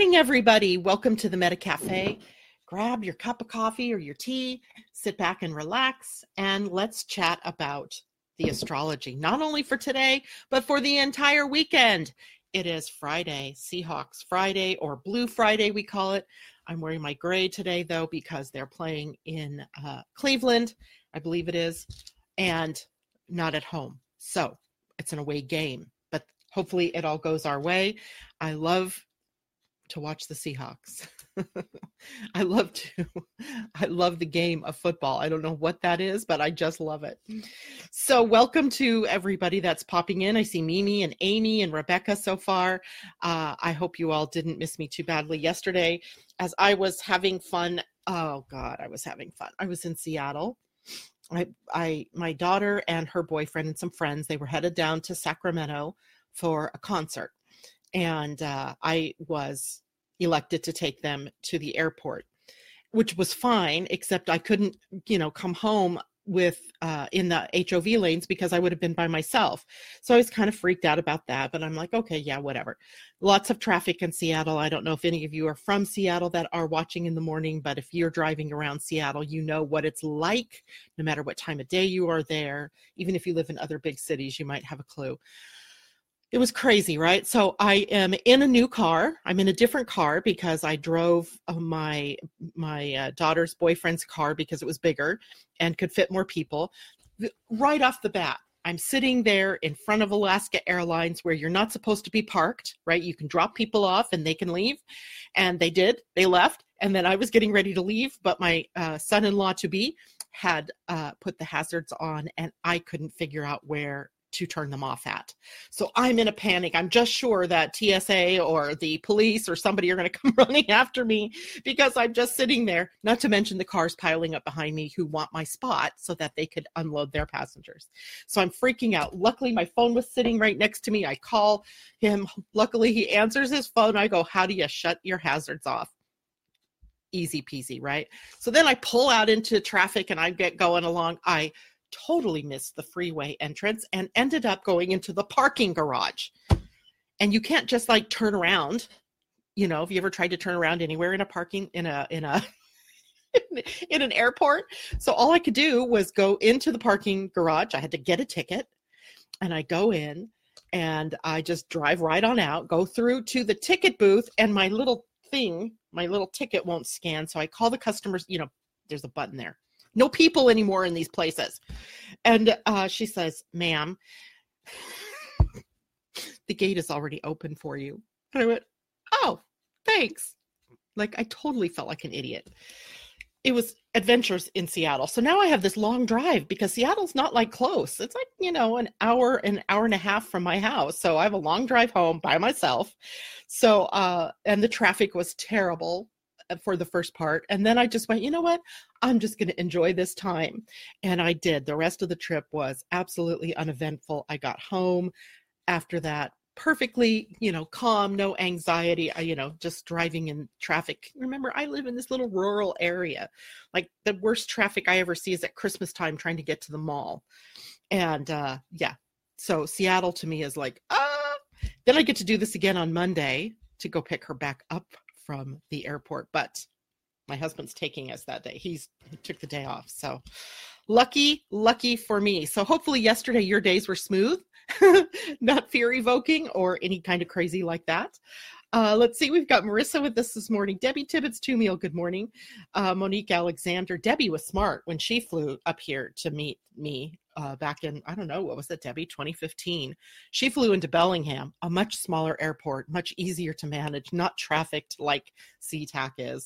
morning, everybody. Welcome to the Meta Cafe. Grab your cup of coffee or your tea, sit back and relax, and let's chat about the astrology, not only for today, but for the entire weekend. It is Friday, Seahawks Friday, or Blue Friday, we call it. I'm wearing my gray today, though, because they're playing in Cleveland, I believe it is, and not at home. So it's an away game, but hopefully it all goes our way. I love to watch the Seahawks. I love the game of football. I don't know what that is, but I just love it. So welcome to everybody that's popping in. I see Mimi and Amy and Rebecca so far. I hope you all didn't miss me too badly yesterday as I was having fun. Oh God, I was having fun. I was in Seattle. My daughter and her boyfriend and some friends, they were headed down to Sacramento for a concert. And I was elected to take them to the airport, which was fine, except I couldn't, come home with in the HOV lanes because I would have been by myself. So I was kind of freaked out about that, but I'm like, okay, yeah, whatever. Lots of traffic in Seattle. I don't know if any of you are from Seattle that are watching in the morning, but if you're driving around Seattle, you know what it's like, no matter what time of day you are there. Even if you live in other big cities, you might have a clue. It was crazy, right? So I am in a new car. I'm in a different car because I drove my daughter's boyfriend's car because it was bigger and could fit more people. Right off the bat, I'm sitting there in front of Alaska Airlines where you're not supposed to be parked, right? You can drop people off and they can leave. And they did. They left. And then I was getting ready to leave, but my son-in-law-to-be had put the hazards on and I couldn't figure out where to turn them off at. So I'm in a panic. I'm just sure that TSA or the police or somebody are going to come running after me because I'm just sitting there, not to mention the cars piling up behind me who want my spot so that they could unload their passengers. So I'm freaking out. Luckily, my phone was sitting right next to me. I call him. Luckily, he answers his phone. I go, how do you shut your hazards off? Easy peasy, right? So then I pull out into traffic and I get going along. I totally missed the freeway entrance and ended up going into the parking garage. And you can't just like turn around. Have you ever tried to turn around anywhere in a parking in an airport? So all I could do was go into the parking garage. I had to get a ticket and I go in and I just drive right on out, go through to the ticket booth, and my little ticket won't scan. So I call the customers, there's a button there. No people anymore in these places. And she says, ma'am, the gate is already open for you. And I went, oh, thanks. Like, I totally felt like an idiot. It was adventures in Seattle. So now I have this long drive because Seattle's not like close. It's like, an hour and a half from my house. So I have a long drive home by myself. So, and the traffic was terrible for the first part. And then I just went, you know what? I'm just going to enjoy this time. And I did. The rest of the trip was absolutely uneventful. I got home after that perfectly, calm, no anxiety. Just driving in traffic. Remember, I live in this little rural area. Like the worst traffic I ever see is at Christmas time trying to get to the mall. And so Seattle to me is like, then I get to do this again on Monday to go pick her back up from the airport, but my husband's taking us that day. He took the day off. So lucky for me. So hopefully yesterday your days were smooth, not fear evoking or any kind of crazy like that. Let's see. We've got Marissa with us this morning. Debbie Tibbetts Tumiel, good morning. Monique Alexander. Debbie was smart when she flew up here to meet me back in, I don't know, what was it, Debbie, 2015. She flew into Bellingham, a much smaller airport, much easier to manage, not trafficked like SeaTac is.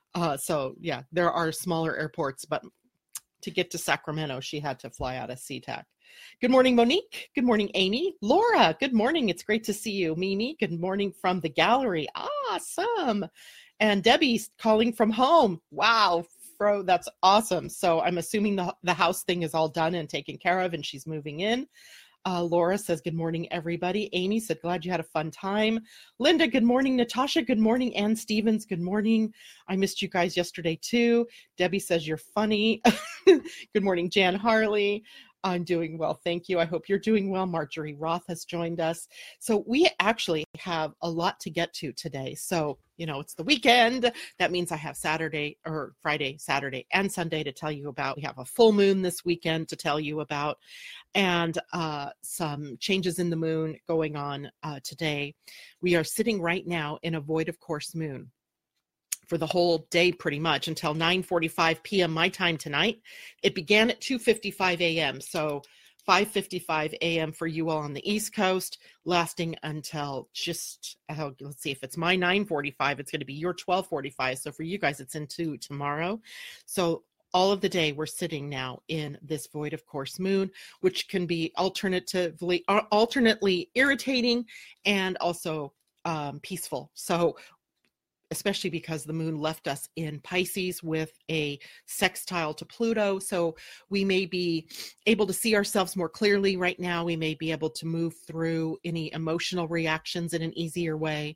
So yeah, there are smaller airports, but to get to Sacramento, she had to fly out of SeaTac. Good morning, Monique. Good morning, Amy. Laura, good morning. It's great to see you. Mimi, good morning from the gallery. Awesome. And Debbie's calling from home. Wow, that's awesome. So I'm assuming the house thing is all done and taken care of and she's moving in. Laura says, good morning, everybody. Amy said, glad you had a fun time. Linda, good morning. Natasha, good morning. Ann Stevens, good morning. I missed you guys yesterday too. Debbie says, you're funny. Good morning, Jan Harley. I'm doing well, thank you. I hope you're doing well. Marjorie Roth has joined us. So we actually have a lot to get to today. So, it's the weekend. That means I have Saturday or Friday, Saturday, and Sunday to tell you about. We have a full moon this weekend to tell you about, and some changes in the moon going on today. We are sitting right now in a void of course moon for the whole day, pretty much until 9:45 p.m. my time tonight. It began at 2:55 a.m. So 5:55 a.m. for you all on the East Coast, lasting until just, let's see, if it's my 9:45, it's going to be your 12:45. So for you guys, it's into tomorrow. So all of the day, we're sitting now in this void of course moon, which can be alternately irritating and also peaceful. So especially because the moon left us in Pisces with a sextile to Pluto. So we may be able to see ourselves more clearly right now. We may be able to move through any emotional reactions in an easier way.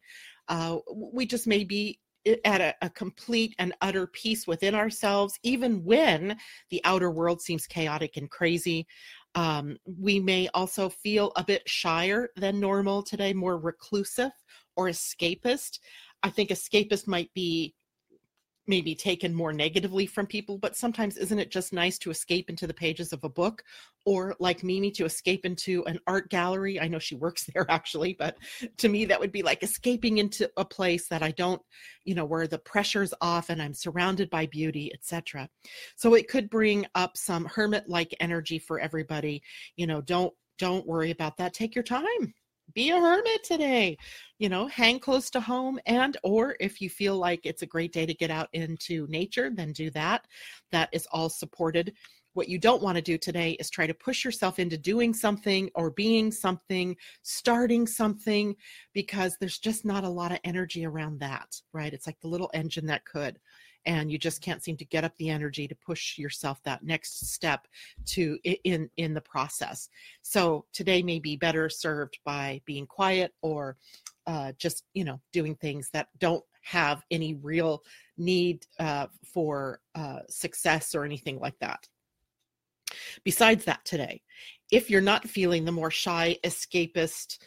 We just may be at a complete and utter peace within ourselves, even when the outer world seems chaotic and crazy. We may also feel a bit shyer than normal today, more reclusive or escapist. I think escapist might be maybe taken more negatively from people, but sometimes isn't it just nice to escape into the pages of a book, or like Mimi, to escape into an art gallery? I know she works there actually, but to me that would be like escaping into a place that I don't, where the pressure's off and I'm surrounded by beauty, etc. So it could bring up some hermit-like energy for everybody. Don't worry about that. Take your time. Be a hermit today, hang close to home, and or if you feel like it's a great day to get out into nature, then do that. That is all supported. What you don't want to do today is try to push yourself into doing something or being something, starting something, because there's just not a lot of energy around that, right? It's like the little engine that could. And you just can't seem to get up the energy to push yourself that next step in the process. So today may be better served by being quiet or just, doing things that don't have any real need for success or anything like that. Besides that today, if you're not feeling the more shy, escapist,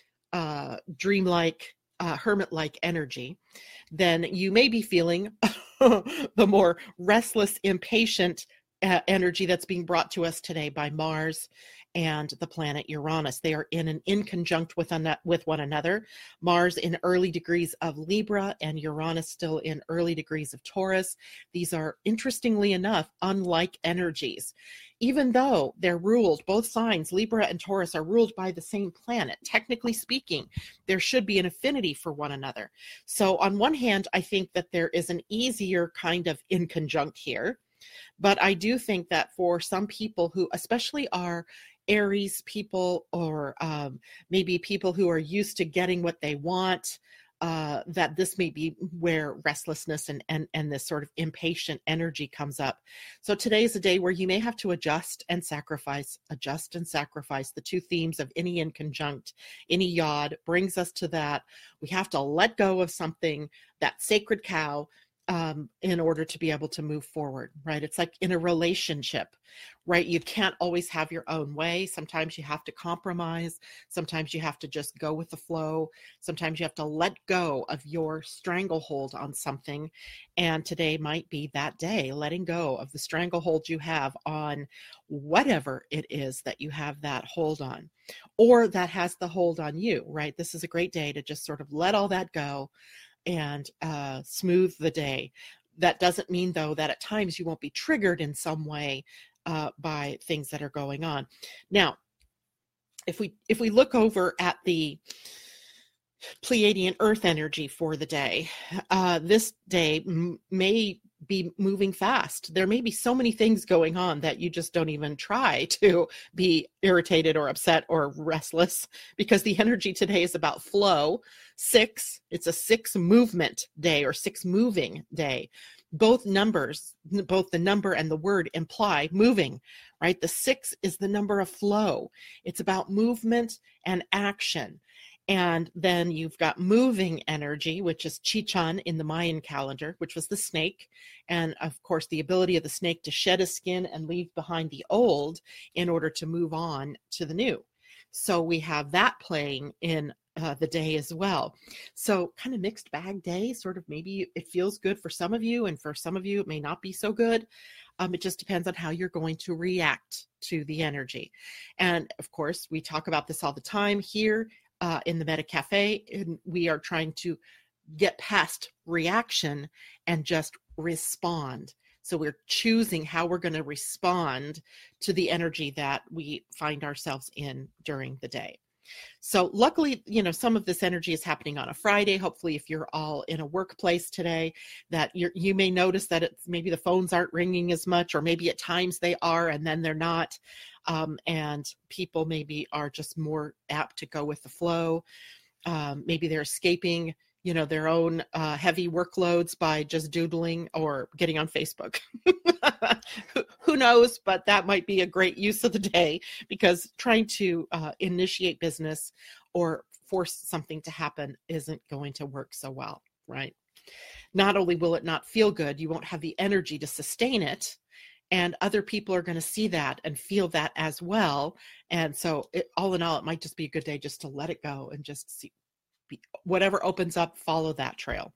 dreamlike, hermit-like energy, then you may be feeling the more restless, impatient energy that's being brought to us today by Mars and the planet Uranus. They are in an inconjunct with one another. Mars in early degrees of Libra and Uranus still in early degrees of Taurus. These are, interestingly enough, unlike energies. Even though they're ruled, both signs, Libra and Taurus, are ruled by the same planet. Technically speaking, there should be an affinity for one another. So on one hand, I think that there is an easier kind of inconjunct here. But I do think that for some people who especially are Aries people, or maybe people who are used to getting what they want, that this may be where restlessness and this sort of impatient energy comes up. So today is a day where you may have to adjust and sacrifice. The two themes of any inconjunct, any yod brings us to that. We have to let go of something, that sacred cow, in order to be able to move forward, right? It's like in a relationship, right? You can't always have your own way. Sometimes you have to compromise. Sometimes you have to just go with the flow. Sometimes you have to let go of your stranglehold on something. And today might be that day, letting go of the stranglehold you have on whatever it is that you have that hold on, or that has the hold on you, right? This is a great day to just sort of let all that go and smooth the day. That doesn't mean, though, that at times you won't be triggered in some way by things that are going on. Now, if we look over at the Pleiadian Earth energy for the day, this day may be moving fast. There may be so many things going on that you just don't even try to be irritated or upset or restless, because the energy today is about flow. It's a 6 movement day, or 6 moving day. Both numbers, both the number and the word, imply moving, right? The 6 is the number of flow. It's about movement and action. And then you've got moving energy, which is Chichon in the Mayan calendar, which was the snake. And of course, the ability of the snake to shed a skin and leave behind the old in order to move on to the new. So we have that playing in the day as well. So kind of mixed bag day, sort of maybe it feels good for some of you, and for some of you, it may not be so good. It just depends on how you're going to react to the energy. And of course, we talk about this all the time here in the Meta Cafe, and we are trying to get past reaction and just respond. So we're choosing how we're going to respond to the energy that we find ourselves in during the day. So luckily, some of this energy is happening on a Friday. Hopefully, if you're all in a workplace today, that you may notice that it's maybe the phones aren't ringing as much, or maybe at times they are and then they're not. And people maybe are just more apt to go with the flow. Maybe they're escaping their own heavy workloads by just doodling or getting on Facebook. Who knows, but that might be a great use of the day, because trying to initiate business or force something to happen isn't going to work so well, right? Not only will it not feel good, you won't have the energy to sustain it, and other people are going to see that and feel that as well. And so all in all, it might just be a good day just to let it go and just see whatever opens up, follow that trail.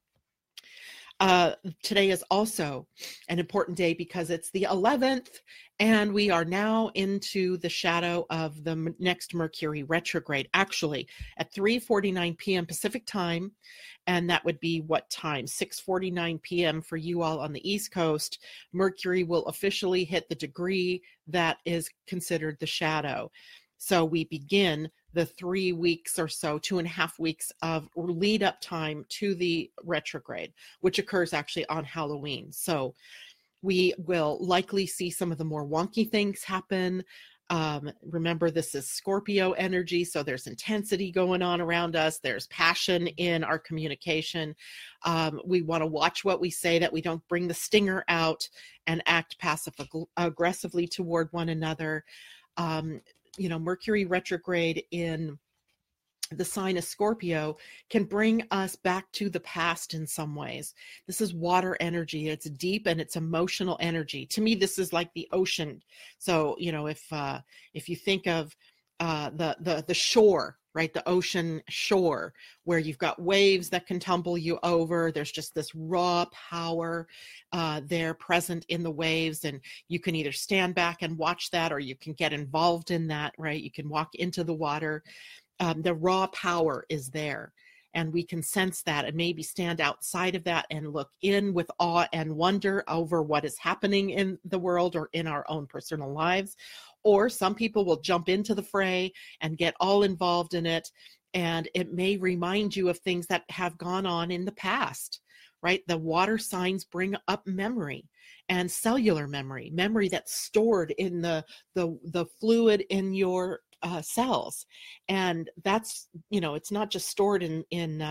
Today is also an important day because it's the 11th, and we are now into the shadow of the next Mercury retrograde, actually at 3:49 p.m. Pacific time. And that would be what time? 6:49 p.m. for you all on the East Coast. Mercury will officially hit the degree that is considered the shadow. So we begin the 3 weeks or so, 2.5 weeks of lead up time to the retrograde, which occurs actually on Halloween. So we will likely see some of the more wonky things happen. Remember, this is Scorpio energy, so there's intensity going on around us. There's passion in our communication. We want to watch what we say, that we don't bring the stinger out and act passive aggressively toward one another. Mercury retrograde in the sign of Scorpio can bring us back to the past in some ways. This is water energy. It's deep and it's emotional energy. To me, this is like the ocean. So, if you think of the shore, right? The ocean shore, where you've got waves that can tumble you over. There's just this raw power there present in the waves. And you can either stand back and watch that, or you can get involved in that, right? You can walk into the water. The raw power is there, and we can sense that and maybe stand outside of that and look in with awe and wonder over what is happening in the world or in our own personal lives. Or some people will jump into the fray and get all involved in it, and it may remind you of things that have gone on in the past, right? The water signs bring up memory and cellular memory that's stored in the fluid in your cells. And that's, it's not just stored in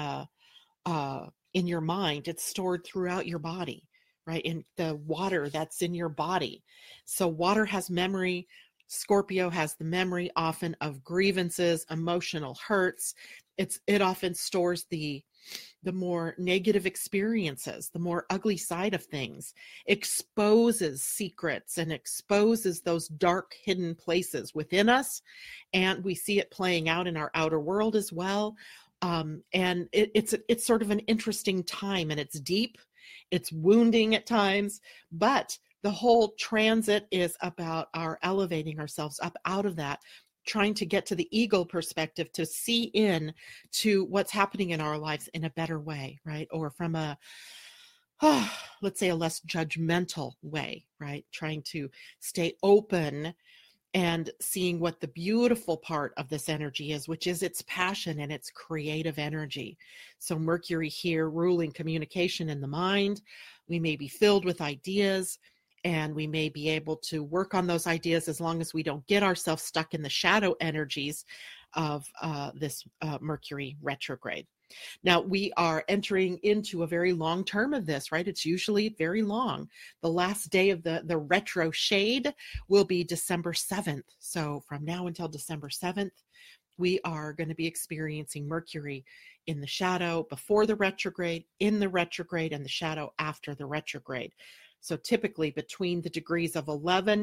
your mind, it's stored throughout your body, right? In the water that's in your body. So water has memory. Scorpio has the memory often of grievances, emotional hurts. It often stores the more negative experiences, the more ugly side of things, exposes secrets and exposes those dark hidden places within us. And we see it playing out in our outer world as well. And it's sort of an interesting time, and it's deep, it's wounding at times, but the whole transit is about our elevating ourselves up out of that, trying to get to the eagle perspective, to see in to what's happening in our lives in a better way, right? Or from let's say a less judgmental way, right? Trying to stay open and seeing what the beautiful part of this energy is, which is its passion and its creative energy. So Mercury here ruling communication in the mind. We may be filled with ideas, and we may be able to work on those ideas as long as we don't get ourselves stuck in the shadow energies of this Mercury retrograde. Now, we are entering into a very long term of this, right? It's usually very long. The last day of the retro shade will be December 7th. So from now until December 7th, we are going to be experiencing Mercury in the shadow before the retrograde, in the retrograde, and the shadow after the retrograde. So typically between the degrees of 11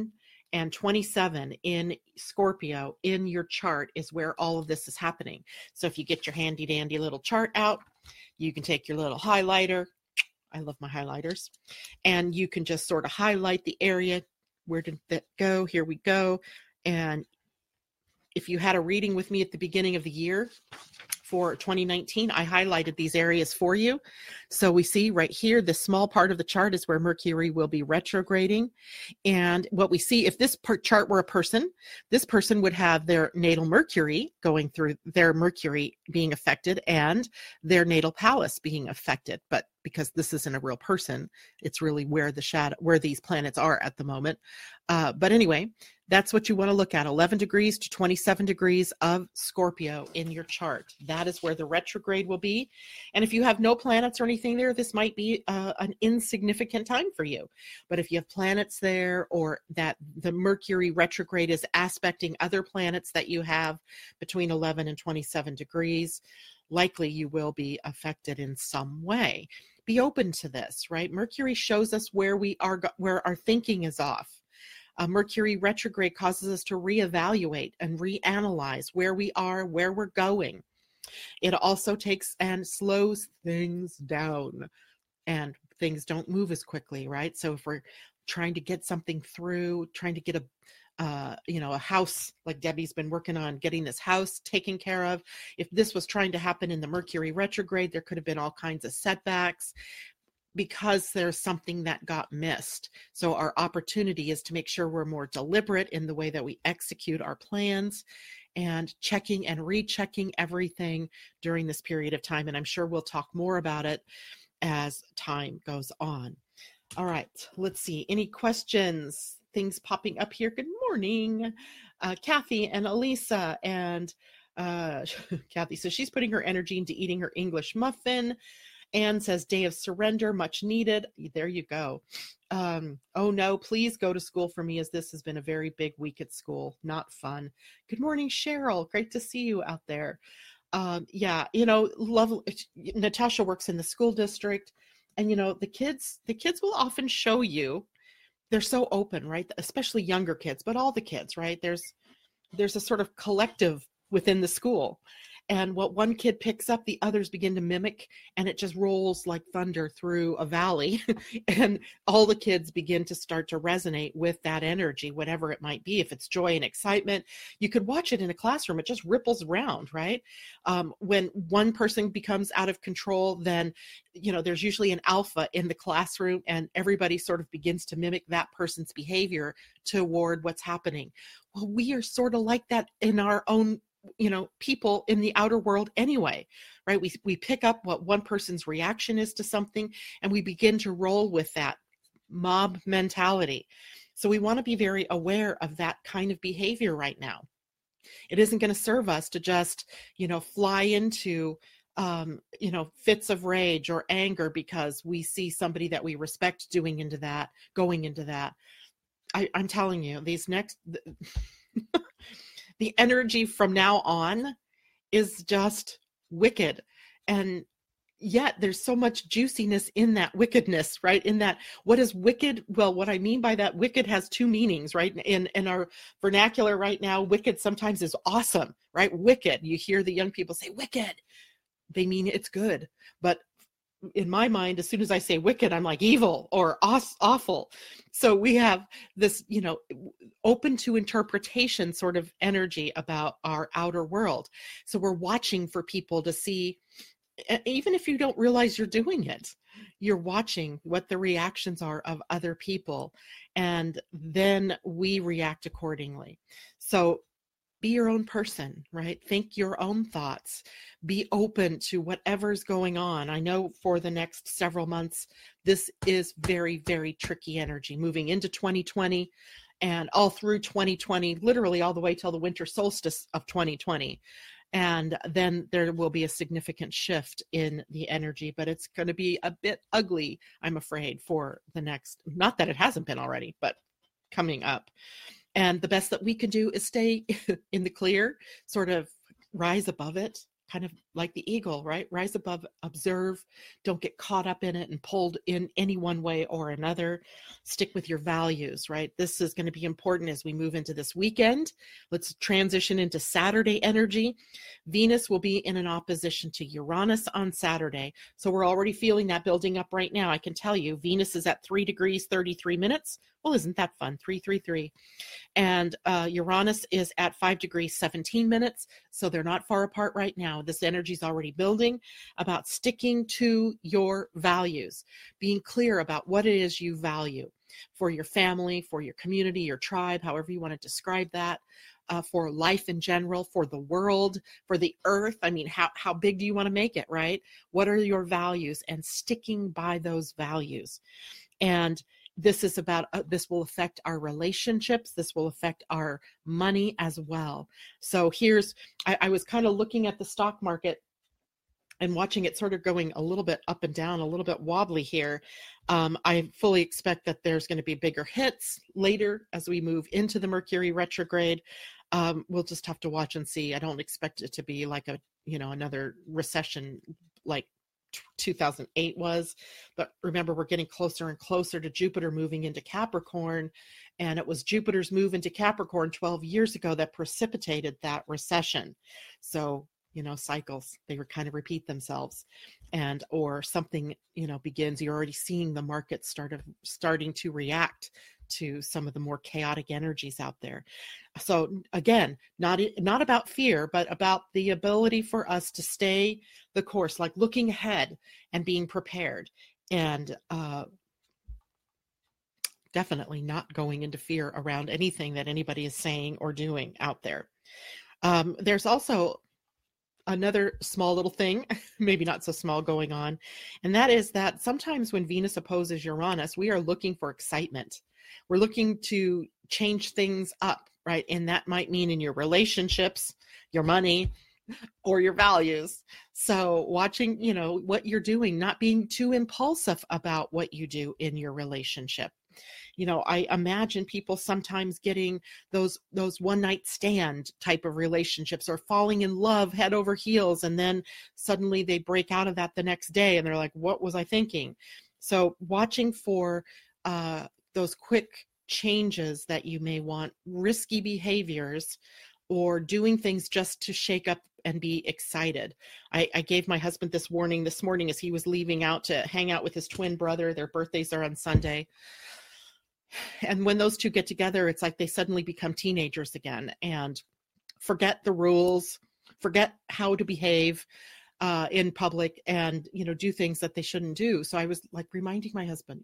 And 27 in Scorpio in your chart is where all of this is happening. So if you get your handy dandy little chart out, you can take your little highlighter. I love my highlighters. And you can just sort of highlight the area. Where did that go? Here we go. And if you had a reading with me at the beginning of the year for 2019, I highlighted these areas for you. So we see right here, this small part of the chart is where Mercury will be retrograding. And what we see, if this chart were a person, this person would have their natal Mercury going through, their Mercury being affected and their natal palace being affected. But because this isn't a real person, it's really where the shadow, where these planets are at the moment. But anyway, that's what you want to look at, 11 degrees to 27 degrees of Scorpio in your chart. That is where the retrograde will be. And if you have no planets or anything there, this might be an insignificant time for you. But if you have planets there, or that the Mercury retrograde is aspecting other planets that you have between 11 and 27 degrees, likely you will be affected in some way. Be open to this, right? Mercury shows us where we are, where our thinking is off. Mercury retrograde causes us to reevaluate and reanalyze where we are, where we're going. It also takes and slows things down, and things don't move as quickly, right? So if we're trying to get something through, trying to get a house, like Debbie's been working on getting this house taken care of. If this was trying to happen in the Mercury retrograde, there could have been all kinds of setbacks, because there's something that got missed. So our opportunity is to make sure we're more deliberate in the way that we execute our plans, and checking and rechecking everything during this period of time. And I'm sure we'll talk more about it as time goes on. All right, let's see. Any questions? Things popping up here. Good morning, Kathy and Elisa. And Kathy says she's putting her energy into eating her English muffin. Anne says, day of surrender, much needed. There you go. Oh no, please go to school for me, as this has been a very big week at school. Not fun. Good morning, Cheryl. Great to see you out there. Love. Natasha works in the school district, and the kids will often show you, they're so open, right? Especially younger kids, but all the kids, right? There's a sort of collective within the school. And what one kid picks up, the others begin to mimic, and it just rolls like thunder through a valley. And all the kids begin to start to resonate with that energy, whatever it might be. If it's joy and excitement, you could watch it in a classroom. It just ripples around, right? When one person becomes out of control, then, there's usually an alpha in the classroom, and everybody sort of begins to mimic that person's behavior toward what's happening. Well, we are sort of like that in our own people in the outer world anyway, right? We pick up what one person's reaction is to something, and we begin to roll with that mob mentality. So we want to be very aware of that kind of behavior right now. It isn't going to serve us to just, fly into, fits of rage or anger because we see somebody that we respect going into that. I'm telling you, the energy from now on is just wicked. And yet there's so much juiciness in that wickedness, right? In that, what is wicked? Well, what I mean by that, wicked has two meanings, right? In our vernacular right now, wicked sometimes is awesome, right? Wicked. You hear the young people say wicked. They mean it's good. But in my mind, as soon as I say wicked, I'm like evil or awful. So we have this, open to interpretation sort of energy about our outer world. So we're watching for people to see, even if you don't realize you're doing it, you're watching what the reactions are of other people, and then we react accordingly. So be your own person, right? Think your own thoughts. Be open to whatever's going on. I know for the next several months, this is very, very tricky energy moving into 2020 and all through 2020, literally all the way till the winter solstice of 2020. And then there will be a significant shift in the energy, but it's going to be a bit ugly, I'm afraid, for the next, not that it hasn't been already, but coming up. And the best that we can do is stay in the clear, sort of rise above it, kind of like the eagle, right? Rise above, observe, don't get caught up in it and pulled in any one way or another. Stick with your values, right? This is going to be important as we move into this weekend. Let's transition into Saturday energy. Venus will be in an opposition to Uranus on Saturday. So we're already feeling that building up right now. I can tell you, Venus is at 3 degrees, 33 minutes. Well, isn't that fun? 333. And Uranus is at 5 degrees, 17 minutes. So they're not far apart right now. This energy is already building about sticking to your values, being clear about what it is you value for your family, for your community, your tribe, however you want to describe that, for life in general, for the world, for the earth. I mean, how big do you want to make it, right? What are your values? And sticking by those values. And this is about, this will affect our relationships. This will affect our money as well. So I was kind of looking at the stock market and watching it sort of going a little bit up and down, a little bit wobbly here. I fully expect that there's going to be bigger hits later as we move into the Mercury retrograde. We'll just have to watch and see. I don't expect it to be like another recession like 2008 was, but remember, we're getting closer and closer to Jupiter moving into Capricorn, and it was Jupiter's move into Capricorn 12 years ago that precipitated that recession. So cycles, they kind of repeat themselves, and or something begins. You're already seeing the market starting to react to some of the more chaotic energies out there. So again, not about fear, but about the ability for us to stay the course, like looking ahead and being prepared, and definitely not going into fear around anything that anybody is saying or doing out there. There's also another small little thing, maybe not so small, going on, and that is that sometimes when Venus opposes Uranus, we are looking for excitement. We're looking to change things up, right? And that might mean in your relationships, your money, or your values. So watching, what you're doing, not being too impulsive about what you do in your relationship. I imagine people sometimes getting those one night stand type of relationships, or falling in love head over heels, and then suddenly they break out of that the next day and they're like, what was I thinking? So watching for those quick changes that you may want, risky behaviors, or doing things just to shake up and be excited. I gave my husband this warning this morning as he was leaving out to hang out with his twin brother. Their birthdays are on Sunday. And when those two get together, it's like they suddenly become teenagers again and forget the rules, forget how to behave in public, and, do things that they shouldn't do. So I was like reminding my husband,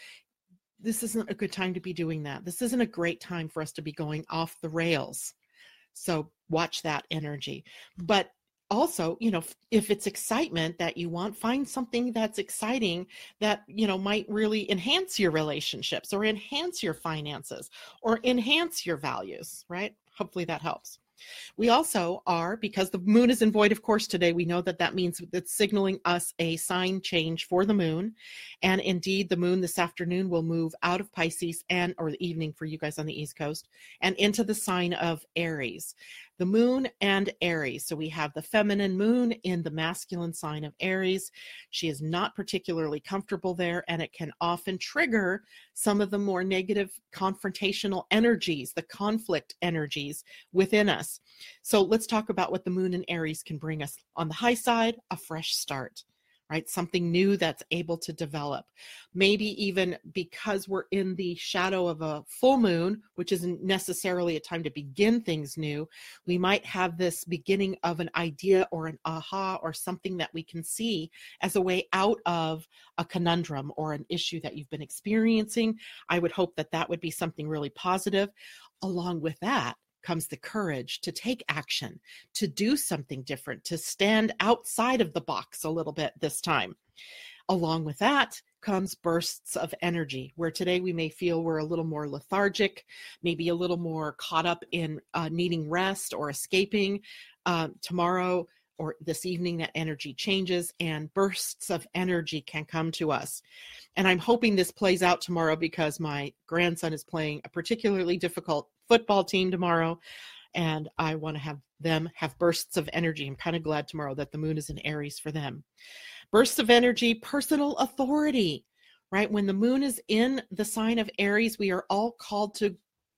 this isn't a good time to be doing that. This isn't a great time for us to be going off the rails. So watch that energy. But also, if it's excitement that you want, find something that's exciting that, might really enhance your relationships, or enhance your finances, or enhance your values, right? Hopefully that helps. We also are, because the moon is in void, of course, today, we know that means it's signaling us a sign change for the moon. And indeed, the moon this afternoon will move out of Pisces, or the evening for you guys on the East Coast, and into the sign of Aries. The moon and Aries. So we have the feminine moon in the masculine sign of Aries. She is not particularly comfortable there, and it can often trigger some of the more negative confrontational energies, the conflict energies within us. So let's talk about what the moon in Aries can bring us. On the high side, a fresh start. Right? Something new that's able to develop. Maybe even because we're in the shadow of a full moon, which isn't necessarily a time to begin things new, we might have this beginning of an idea or an aha or something that we can see as a way out of a conundrum or an issue that you've been experiencing. I would hope that would be something really positive. Along with that comes the courage to take action, to do something different, to stand outside of the box a little bit this time. Along with that comes bursts of energy, where today we may feel we're a little more lethargic, maybe a little more caught up in needing rest or escaping. Tomorrow or this evening, that energy changes and bursts of energy can come to us. And I'm hoping this plays out tomorrow, because my grandson is playing a particularly difficult football team tomorrow. and I want to have them have bursts of energy. I'm kind of glad tomorrow that the moon is in Aries for them. Bursts of energy, personal authority, right? When the moon is in the sign of Aries, we are all called to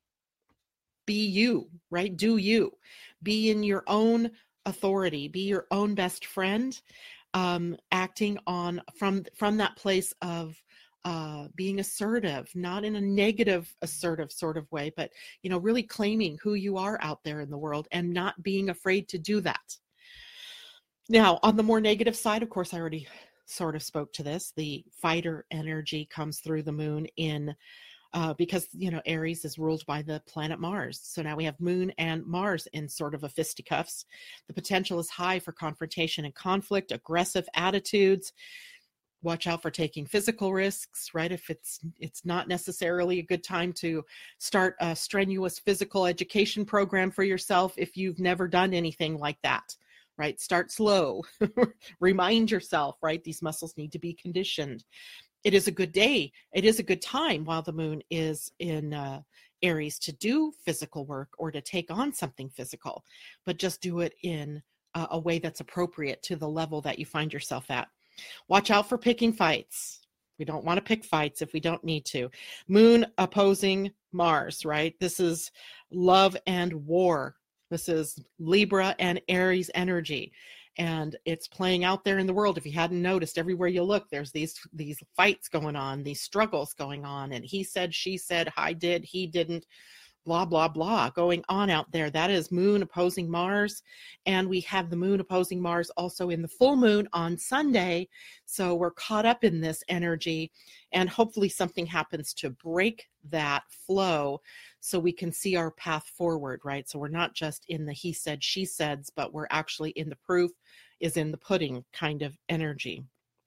be you, right? Do you. Be in your own authority. Be your own best friend, acting on from that place of being assertive, not in a negative assertive sort of way, but really claiming who you are out there in the world and not being afraid to do that. Now, on the more negative side, of course, I already sort of spoke to this. The fighter energy comes through the moon in because Aries is ruled by the planet Mars. So now we have Moon and Mars in sort of a fisticuffs. The potential is high for confrontation and conflict, aggressive attitudes. Watch out for taking physical risks, right? If it's not necessarily a good time to start a strenuous physical education program for yourself if you've never done anything like that, right? Start slow. Remind yourself, right? These muscles need to be conditioned. It is a good day. It is a good time while the moon is in Aries to do physical work or to take on something physical, but just do it in a way that's appropriate to the level that you find yourself at. Watch out for picking fights. We don't want to pick fights if we don't need to. Moon opposing Mars, right? This is love and war. This is Libra and Aries energy. And it's playing out there in the world. If you hadn't noticed, everywhere you look, there's these fights going on, these struggles going on. And he said, she said, I did, he didn't, blah, blah, blah, going on out there. That is Moon opposing Mars. And we have the Moon opposing Mars also in the full moon on Sunday. So we're caught up in this energy. And hopefully something happens to break that flow so we can see our path forward, right? So we're not just in the he said, she said, but we're actually in the proof is in the pudding kind of energy.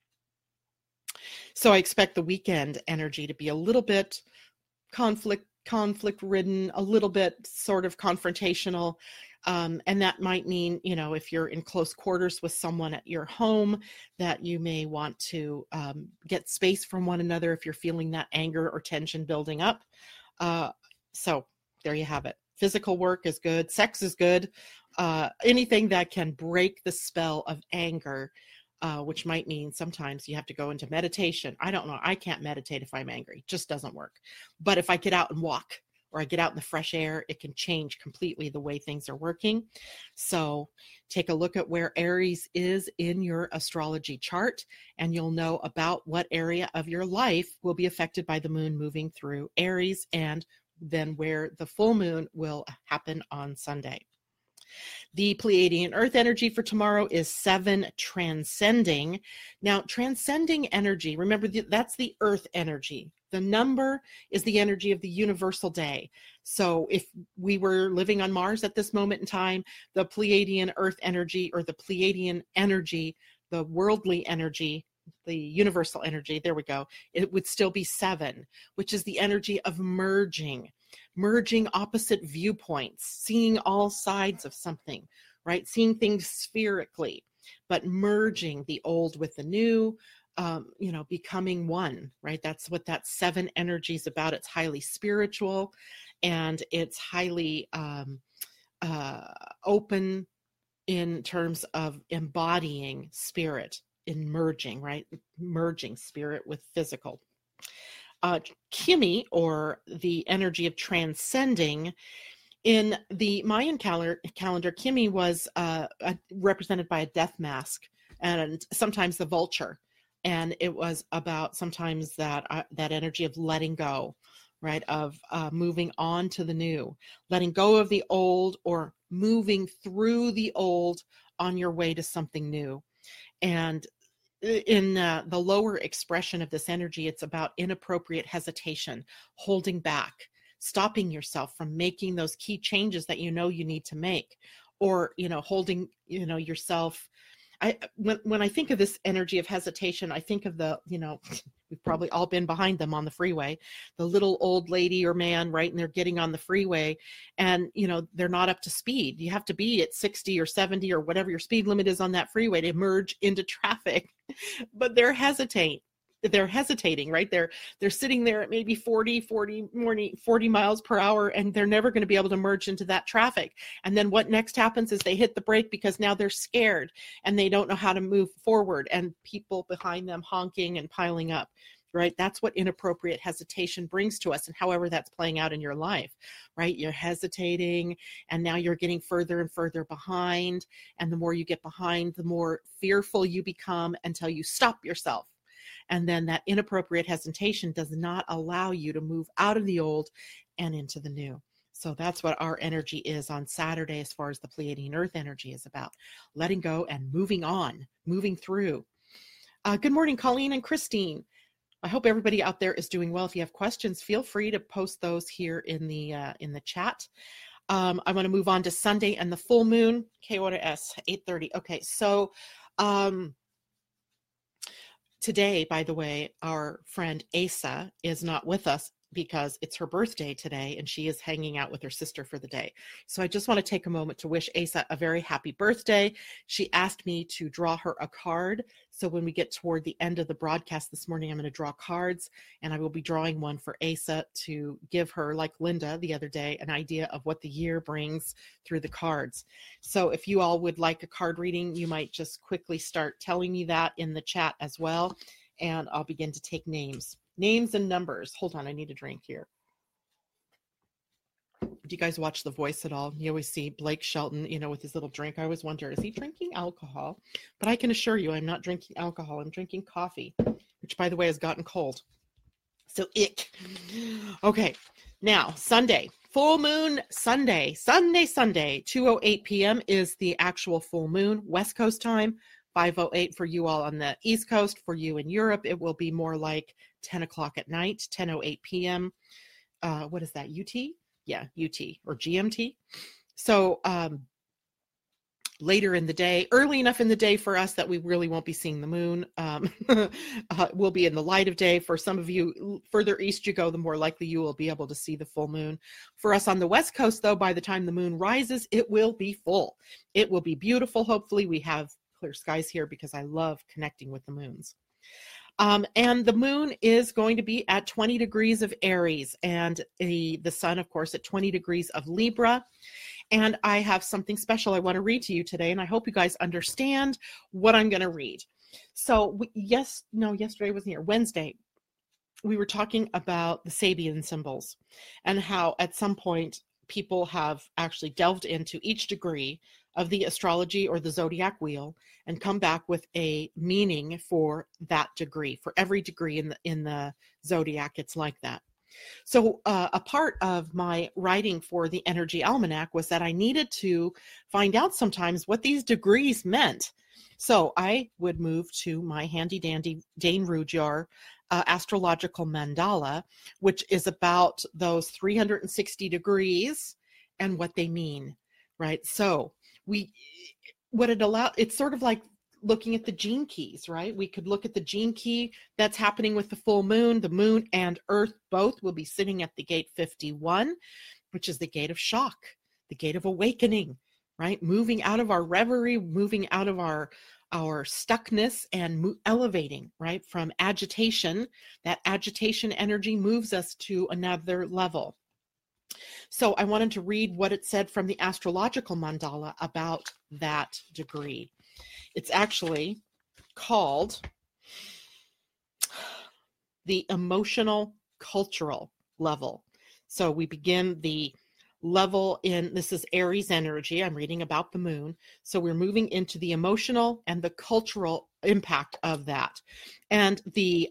So I expect the weekend energy to be a little bit conflict ridden, a little bit sort of confrontational. And that might mean, if you're in close quarters with someone at your home, that you may want to get space from one another if you're feeling that anger or tension building up. So there you have it. Physical work is good. Sex is good. Anything that can break the spell of anger, which might mean sometimes you have to go into meditation. I don't know. I can't meditate if I'm angry. It just doesn't work. But if I get out and walk or I get out in the fresh air, it can change completely the way things are working. So take a look at where Aries is in your astrology chart, and you'll know about what area of your life will be affected by the moon moving through Aries, and then where the full moon will happen on Sunday. The Pleiadian Earth energy for tomorrow is 7 transcending. Now, transcending energy, remember that's the Earth energy. The number is the energy of the universal day. So if we were living on Mars at this moment in time, the Pleiadian Earth energy, or the Pleiadian energy, the worldly energy, the universal energy, there we go, it would still be 7, which is the energy of merging opposite viewpoints, seeing all sides of something, right? Seeing things spherically, but merging the old with the new, becoming one, right? That's what that 7 energy is about. It's highly spiritual, and it's highly open in terms of embodying spirit, in merging, right? Merging spirit with physical. Kimi, or the energy of transcending, in the Mayan calendar, Kimi was represented by a death mask and sometimes the vulture. And it was about sometimes that energy of letting go, right? Of moving on to the new, letting go of the old, or moving through the old on your way to something new. And in the lower expression of this energy, it's about inappropriate hesitation, holding back, stopping yourself from making those key changes that you need to make, or holding yourself. When I think of this energy of hesitation, I think of we've probably all been behind them on the freeway, the little old lady or man, right? And they're getting on the freeway, and they're not up to speed. You have to be at 60 or 70 or whatever your speed limit is on that freeway to merge into traffic, but they're hesitant, they're hesitating, right? They're sitting there at maybe 40 miles per hour, and they're never going to be able to merge into that traffic. And then what next happens is they hit the brake because now they're scared and they don't know how to move forward, and people behind them honking and piling up. Right? That's what inappropriate hesitation brings to us. And however that's playing out in your life, right? You're hesitating and now you're getting further and further behind. And the more you get behind, the more fearful you become until you stop yourself. And then that inappropriate hesitation does not allow you to move out of the old and into the new. So that's what our energy is on Saturday as far as the Pleiadian Earth energy is about. Letting go and moving on, moving through. Good morning, Colleen and Christine. I hope everybody out there is doing well. If you have questions, feel free to post those here in the chat. I want to move on to Sunday and the full moon. KOS 8:30. Okay, so today, by the way, our friend Asa is not with us because it's her birthday today and she is hanging out with her sister for the day. So I just want to take a moment to wish Asa a very happy birthday. She asked me to draw her a card. So when we get toward the end of the broadcast this morning, I'm going to draw cards, and I will be drawing one for Asa to give her, like Linda the other day, an idea of what the year brings through the cards. So if you all would like a card reading, you might just quickly start telling me that in the chat as well. And I'll begin to take names and numbers. Hold on, I need a drink here. Do you guys watch The Voice at all? You always see Blake Shelton, with his little drink. I always wonder, is he drinking alcohol? But I can assure you I'm not drinking alcohol. I'm drinking coffee, which, by the way, has gotten cold. So ick. Okay, now Sunday, full moon Sunday, 2:08 p.m. is the actual full moon, West Coast time. 5:08 for you all on the East Coast. For you in Europe, it will be more like 10 o'clock at night, 10:08 p.m. What is that, UT? Yeah, UT or GMT. So later in the day, early enough in the day for us that we really won't be seeing the moon. We'll be in the light of day. For some of you, further east you go, the more likely you will be able to see the full moon. For us on the West Coast, though, by the time the moon rises, it will be full. It will be beautiful. Hopefully we have clear skies here because I love connecting with the moons. And the moon is going to be at 20 degrees of Aries, and the sun, of course, at 20 degrees of Libra. And I have something special I want to read to you today, and I hope you guys understand what I'm going to read. So yesterday wasn't here, Wednesday, we were talking about the Sabian symbols and how at some point people have actually delved into each degree of the astrology or the zodiac wheel and come back with a meaning for that degree. For every degree in the zodiac, it's like that. So a part of my writing for the Energy Almanac was that I needed to find out sometimes what these degrees meant. So I would move to my handy dandy Dane Rudhyar astrological mandala, which is about those 360 degrees and what they mean, right? So it's sort of like looking at the gene keys, right? We could look at the gene key that's happening with the full moon. The moon and Earth both will be sitting at the gate 51, which is the gate of shock, the gate of awakening, right? Moving out of our reverie, moving out of our stuckness and elevating, right? From agitation. That agitation energy moves us to another level. So I wanted to read what it said from the astrological mandala about that degree. It's actually called the emotional cultural level. So we begin the level this is Aries energy. I'm reading about the moon. So we're moving into the emotional and the cultural impact of that. And the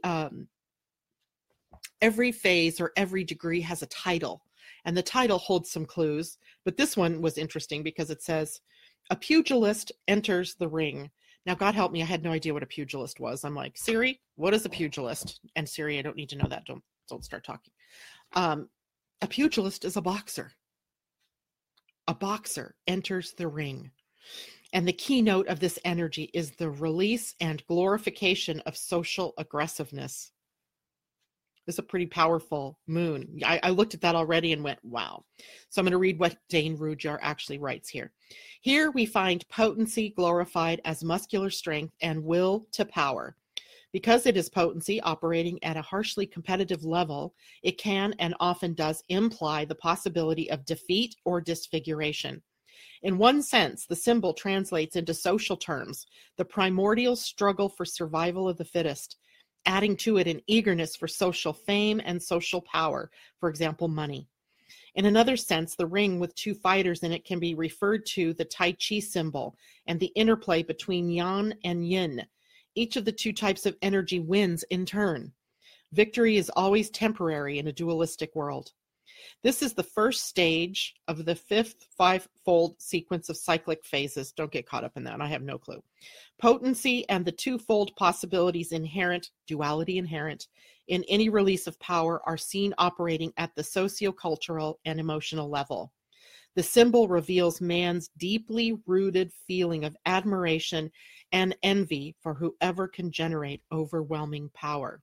every phase or every degree has a title. And the title holds some clues, but this one was interesting because it says, a pugilist enters the ring. Now, God help me, I had no idea what a pugilist was. I'm like, Siri, what is a pugilist? And Siri, I don't need to know that. Don't start talking. A pugilist is a boxer. A boxer enters the ring. And the keynote of this energy is the release and glorification of social aggressiveness. It's a pretty powerful moon. I looked at that already and went, wow. So I'm going to read what Dane Rudhyar actually writes here. Here we find potency glorified as muscular strength and will to power. Because it is potency operating at a harshly competitive level, it can and often does imply the possibility of defeat or disfiguration. In one sense, the symbol translates into social terms, the primordial struggle for survival of the fittest, adding to it an eagerness for social fame and social power, for example, money. In another sense, the ring with two fighters in it can be referred to the Tai Chi symbol and the interplay between yang and yin. Each of the two types of energy wins in turn. Victory is always temporary in a dualistic world. This is the first stage of the fifth five-fold sequence of cyclic phases. Don't get caught up in that. I have no clue. Potency and the twofold possibilities inherent, duality inherent, in any release of power are seen operating at the socio-cultural and emotional level. The symbol reveals man's deeply rooted feeling of admiration and envy for whoever can generate overwhelming power.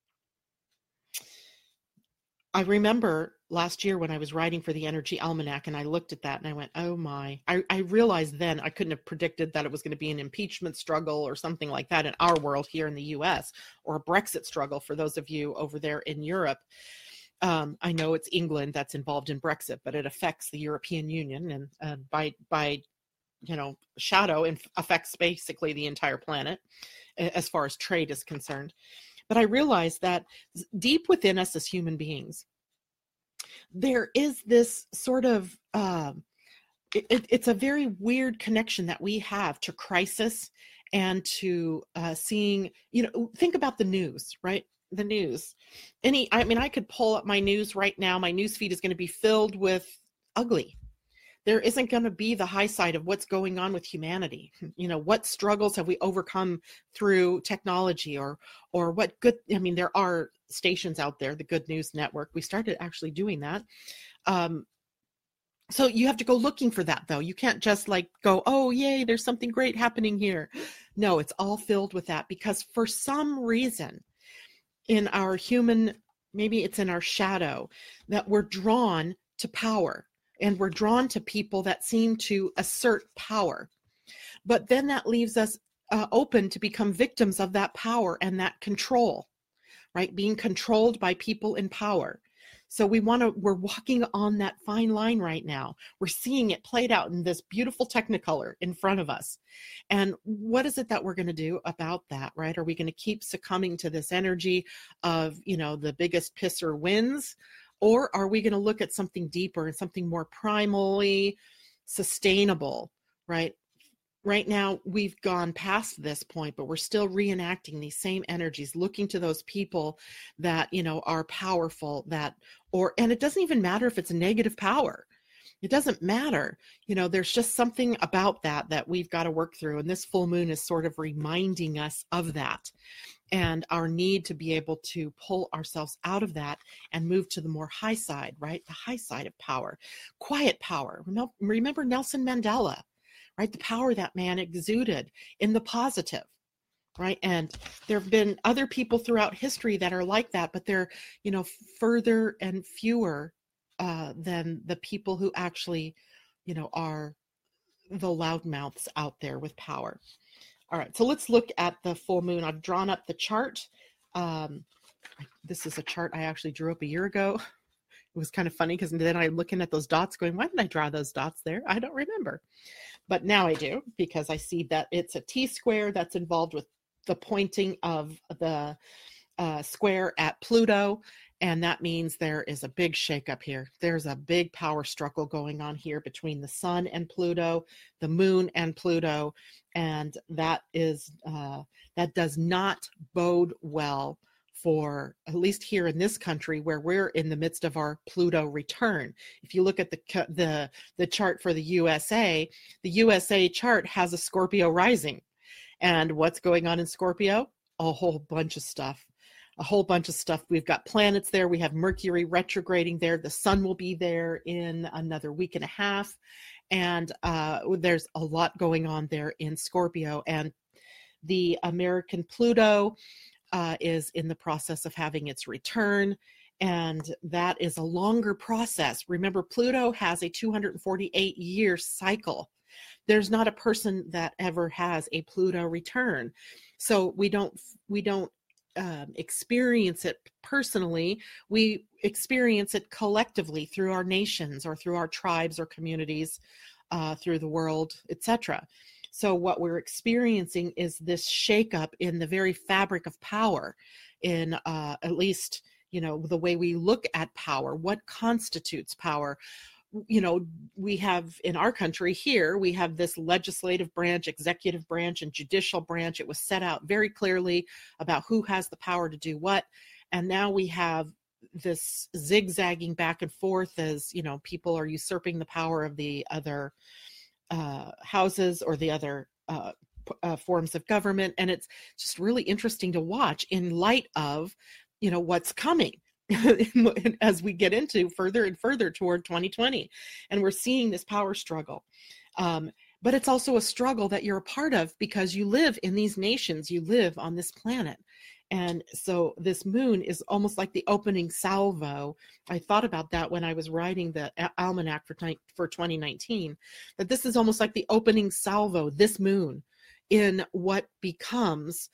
I remember last year when I was writing for the Energy Almanac and I looked at that and I went, oh my, I realized then I couldn't have predicted that it was going to be an impeachment struggle or something like that in our world here in the US, or a Brexit struggle for those of you over there in Europe. I know it's England that's involved in Brexit, but it affects the European Union and by shadow and affects basically the entire planet as far as trade is concerned. But I realized that deep within us as human beings, there is this sort of, it's a very weird connection that we have to crisis and to seeing, think about the news, right? The news. I could pull up my news right now. My news feed is going to be filled with ugly. There isn't going to be the high side of what's going on with humanity. What struggles have we overcome through technology or what good, there are stations out there, the Good News Network. We started actually doing that. So you have to go looking for that though. You can't just go, oh, yay, there's something great happening here. No, it's all filled with that because for some reason in our human, maybe it's in our shadow, that we're drawn to power. And we're drawn to people that seem to assert power. But then that leaves us open to become victims of that power and that control, right? Being controlled by people in power. So we're walking on that fine line right now. We're seeing it played out in this beautiful Technicolor in front of us. And what is it that we're going to do about that, right? Are we going to keep succumbing to this energy of, the biggest pisser wins? Or are we going to look at something deeper and something more primally sustainable, right? Right now, we've gone past this point, but we're still reenacting these same energies, looking to those people that, are powerful, and it doesn't even matter if it's a negative power. It doesn't matter. There's just something about that we've got to work through. And this full moon is sort of reminding us of that and our need to be able to pull ourselves out of that and move to the more high side, right? The high side of power, quiet power. Remember Nelson Mandela, right? The power that man exuded in the positive, right? And there have been other people throughout history that are like that, but they're, further and fewer than the people who actually, are the loudmouths out there with power. All right, so let's look at the full moon. I've drawn up the chart. This is a chart I actually drew up a year ago. It was kind of funny because then I'm looking at those dots going, why did I draw those dots there? I don't remember. But now I do because I see that it's a T-square that's involved with the pointing of the square at Pluto. And that means there is a big shakeup here. There's a big power struggle going on here between the sun and Pluto, the moon and Pluto. And that does not bode well for, at least here in this country where we're in the midst of our Pluto return. If you look at the chart for the USA chart has a Scorpio rising. And what's going on in Scorpio? A whole bunch of stuff. We've got planets there. We have Mercury retrograding there. The sun will be there in another week and a half. And there's a lot going on there in Scorpio. And the American Pluto is in the process of having its return. And that is a longer process. Remember, Pluto has a 248-year cycle. There's not a person that ever has a Pluto return. So we don't experience it personally, we experience it collectively through our nations or through our tribes or communities, through the world, etc. So what we're experiencing is this shakeup in the very fabric of power, in at least, the way we look at power, what constitutes power. We have in our country here, we have this legislative branch, executive branch, and judicial branch. It was set out very clearly about who has the power to do what. And now we have this zigzagging back and forth as, people are usurping the power of the other houses or the other forms of government. And it's just really interesting to watch in light of, what's coming. As we get into further and further toward 2020, and we're seeing this power struggle. But it's also a struggle that you're a part of because you live in these nations, you live on this planet. And so this moon is almost like the opening salvo. I thought about that when I was writing the almanac for 2019, that this is almost like the opening salvo, this moon, in what becomes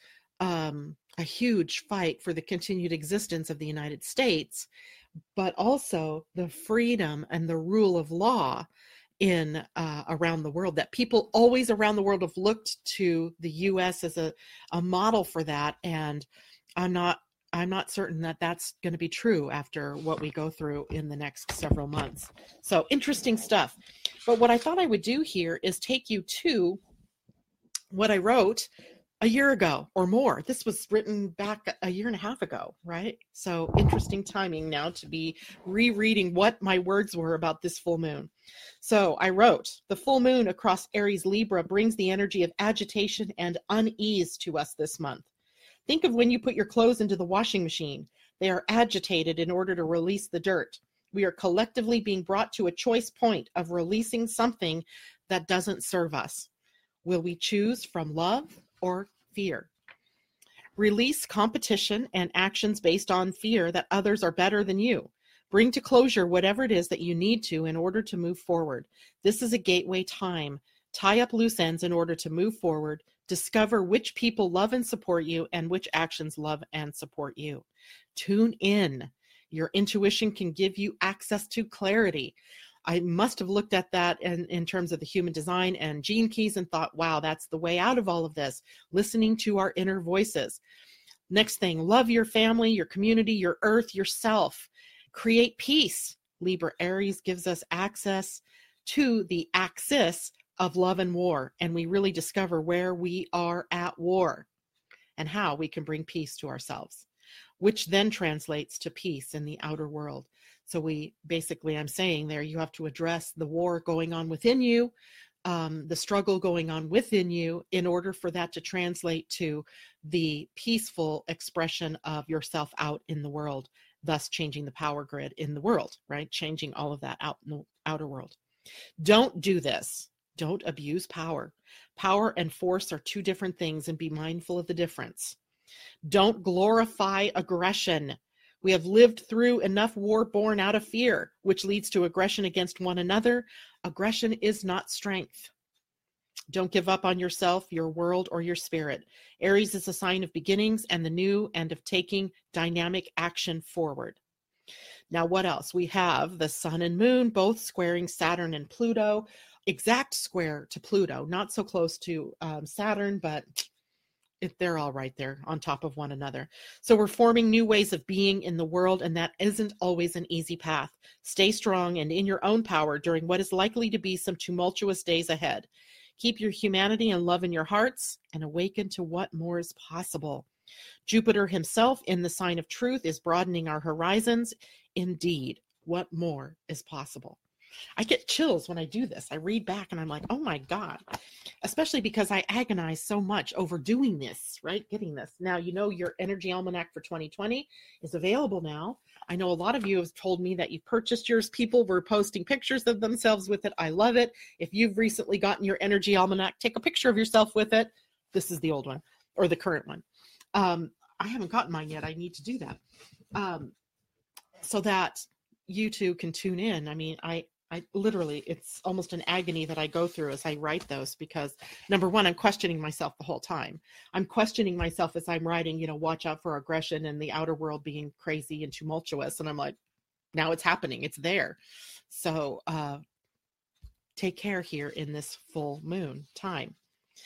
a huge fight for the continued existence of the United States, but also the freedom and the rule of law in around the world, that people always around the world have looked to the U.S. as a model for that. And I'm not certain that that's going to be true after what we go through in the next several months. So interesting stuff. But what I thought I would do here is take you to what I wrote a year ago or more. This was written back a year and a half ago, right? So interesting timing now to be rereading what my words were about this full moon. So I wrote, the full moon across Aries Libra brings the energy of agitation and unease to us this month. Think of when you put your clothes into the washing machine. They are agitated in order to release the dirt. We are collectively being brought to a choice point of releasing something that doesn't serve us. Will we choose from love or fear? Release competition and actions based on fear that others are better than you. Bring to closure whatever it is that you need to in order to move forward. This is a gateway time. Tie up loose ends in order to move forward. Discover which people love and support you and which actions love and support you. Tune in. Your intuition can give you access to clarity. I must have looked at that in terms of the human design and gene keys and thought, wow, that's the way out of all of this. Listening to our inner voices. Next thing, love your family, your community, your earth, yourself. Create peace. Libra Aries gives us access to the axis of love and war. And we really discover where we are at war and how we can bring peace to ourselves, which then translates to peace in the outer world. So I'm saying there, you have to address the war going on within you, the struggle going on within you, in order for that to translate to the peaceful expression of yourself out in the world, thus changing the power grid in the world, right? Changing all of that out in the outer world. Don't do this. Don't abuse power. Power and force are two different things, and be mindful of the difference. Don't glorify aggression. We have lived through enough war born out of fear, which leads to aggression against one another. Aggression is not strength. Don't give up on yourself, your world, or your spirit. Aries is a sign of beginnings and the new, and of taking dynamic action forward. Now, what else? We have the sun and moon both squaring Saturn and Pluto. Exact square to Pluto, not so close to Saturn, but they're all right there on top of one another. So we're forming new ways of being in the world, and that isn't always an easy path. Stay strong and in your own power during what is likely to be some tumultuous days ahead. Keep your humanity and love in your hearts and awaken to what more is possible. Jupiter himself in the sign of truth is broadening our horizons. Indeed, what more is possible? I get chills when I do this. I read back and I'm like, oh my God, especially because I agonize so much over doing this, right? Getting this. Now, your Energy Almanac for 2020 is available now. I know a lot of you have told me that you've purchased yours. People were posting pictures of themselves with it. I love it. If you've recently gotten your Energy Almanac, take a picture of yourself with it. This is the old one or the current one. I haven't gotten mine yet. I need to do that so that you too can tune in. I mean, I it's almost an agony that I go through as I write those, because number one, I'm questioning myself the whole time. I'm questioning myself as I'm writing, watch out for aggression and the outer world being crazy and tumultuous. And I'm like, now it's happening. It's there. So take care here in this full moon time.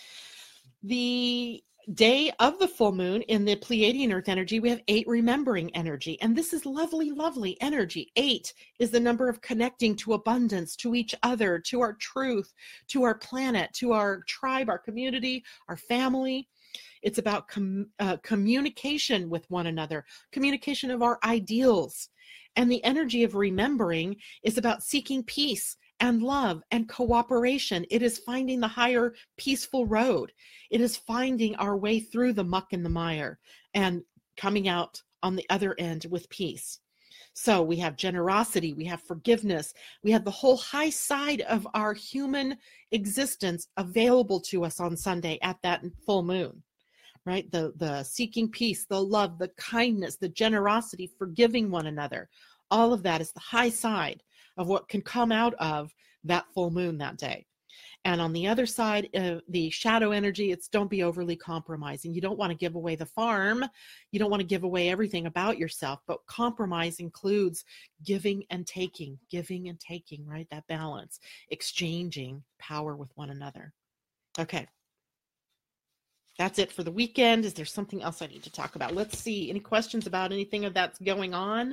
The day of the full moon in the Pleiadian earth energy, we have 8 remembering energy. And this is lovely, lovely energy. 8 is the number of connecting to abundance, to each other, to our truth, to our planet, to our tribe, our community, our family. It's about communication with one another, communication of our ideals. And the energy of remembering is about seeking peace and love and cooperation. It is finding the higher peaceful road. It is finding our way through the muck and the mire and coming out on the other end with peace. So we have generosity, we have forgiveness, we have the whole high side of our human existence available to us on Sunday at that full moon, right? The seeking peace, the love, the kindness, the generosity, forgiving one another. All of that is the high side of what can come out of that full moon that day. And on the other side, the shadow energy, it's don't be overly compromising. You don't want to give away the farm. You don't want to give away everything about yourself, but compromise includes giving and taking, right? That balance, exchanging power with one another. Okay. That's it for the weekend. Is there something else I need to talk about? Let's see. Any questions about anything of that's going on?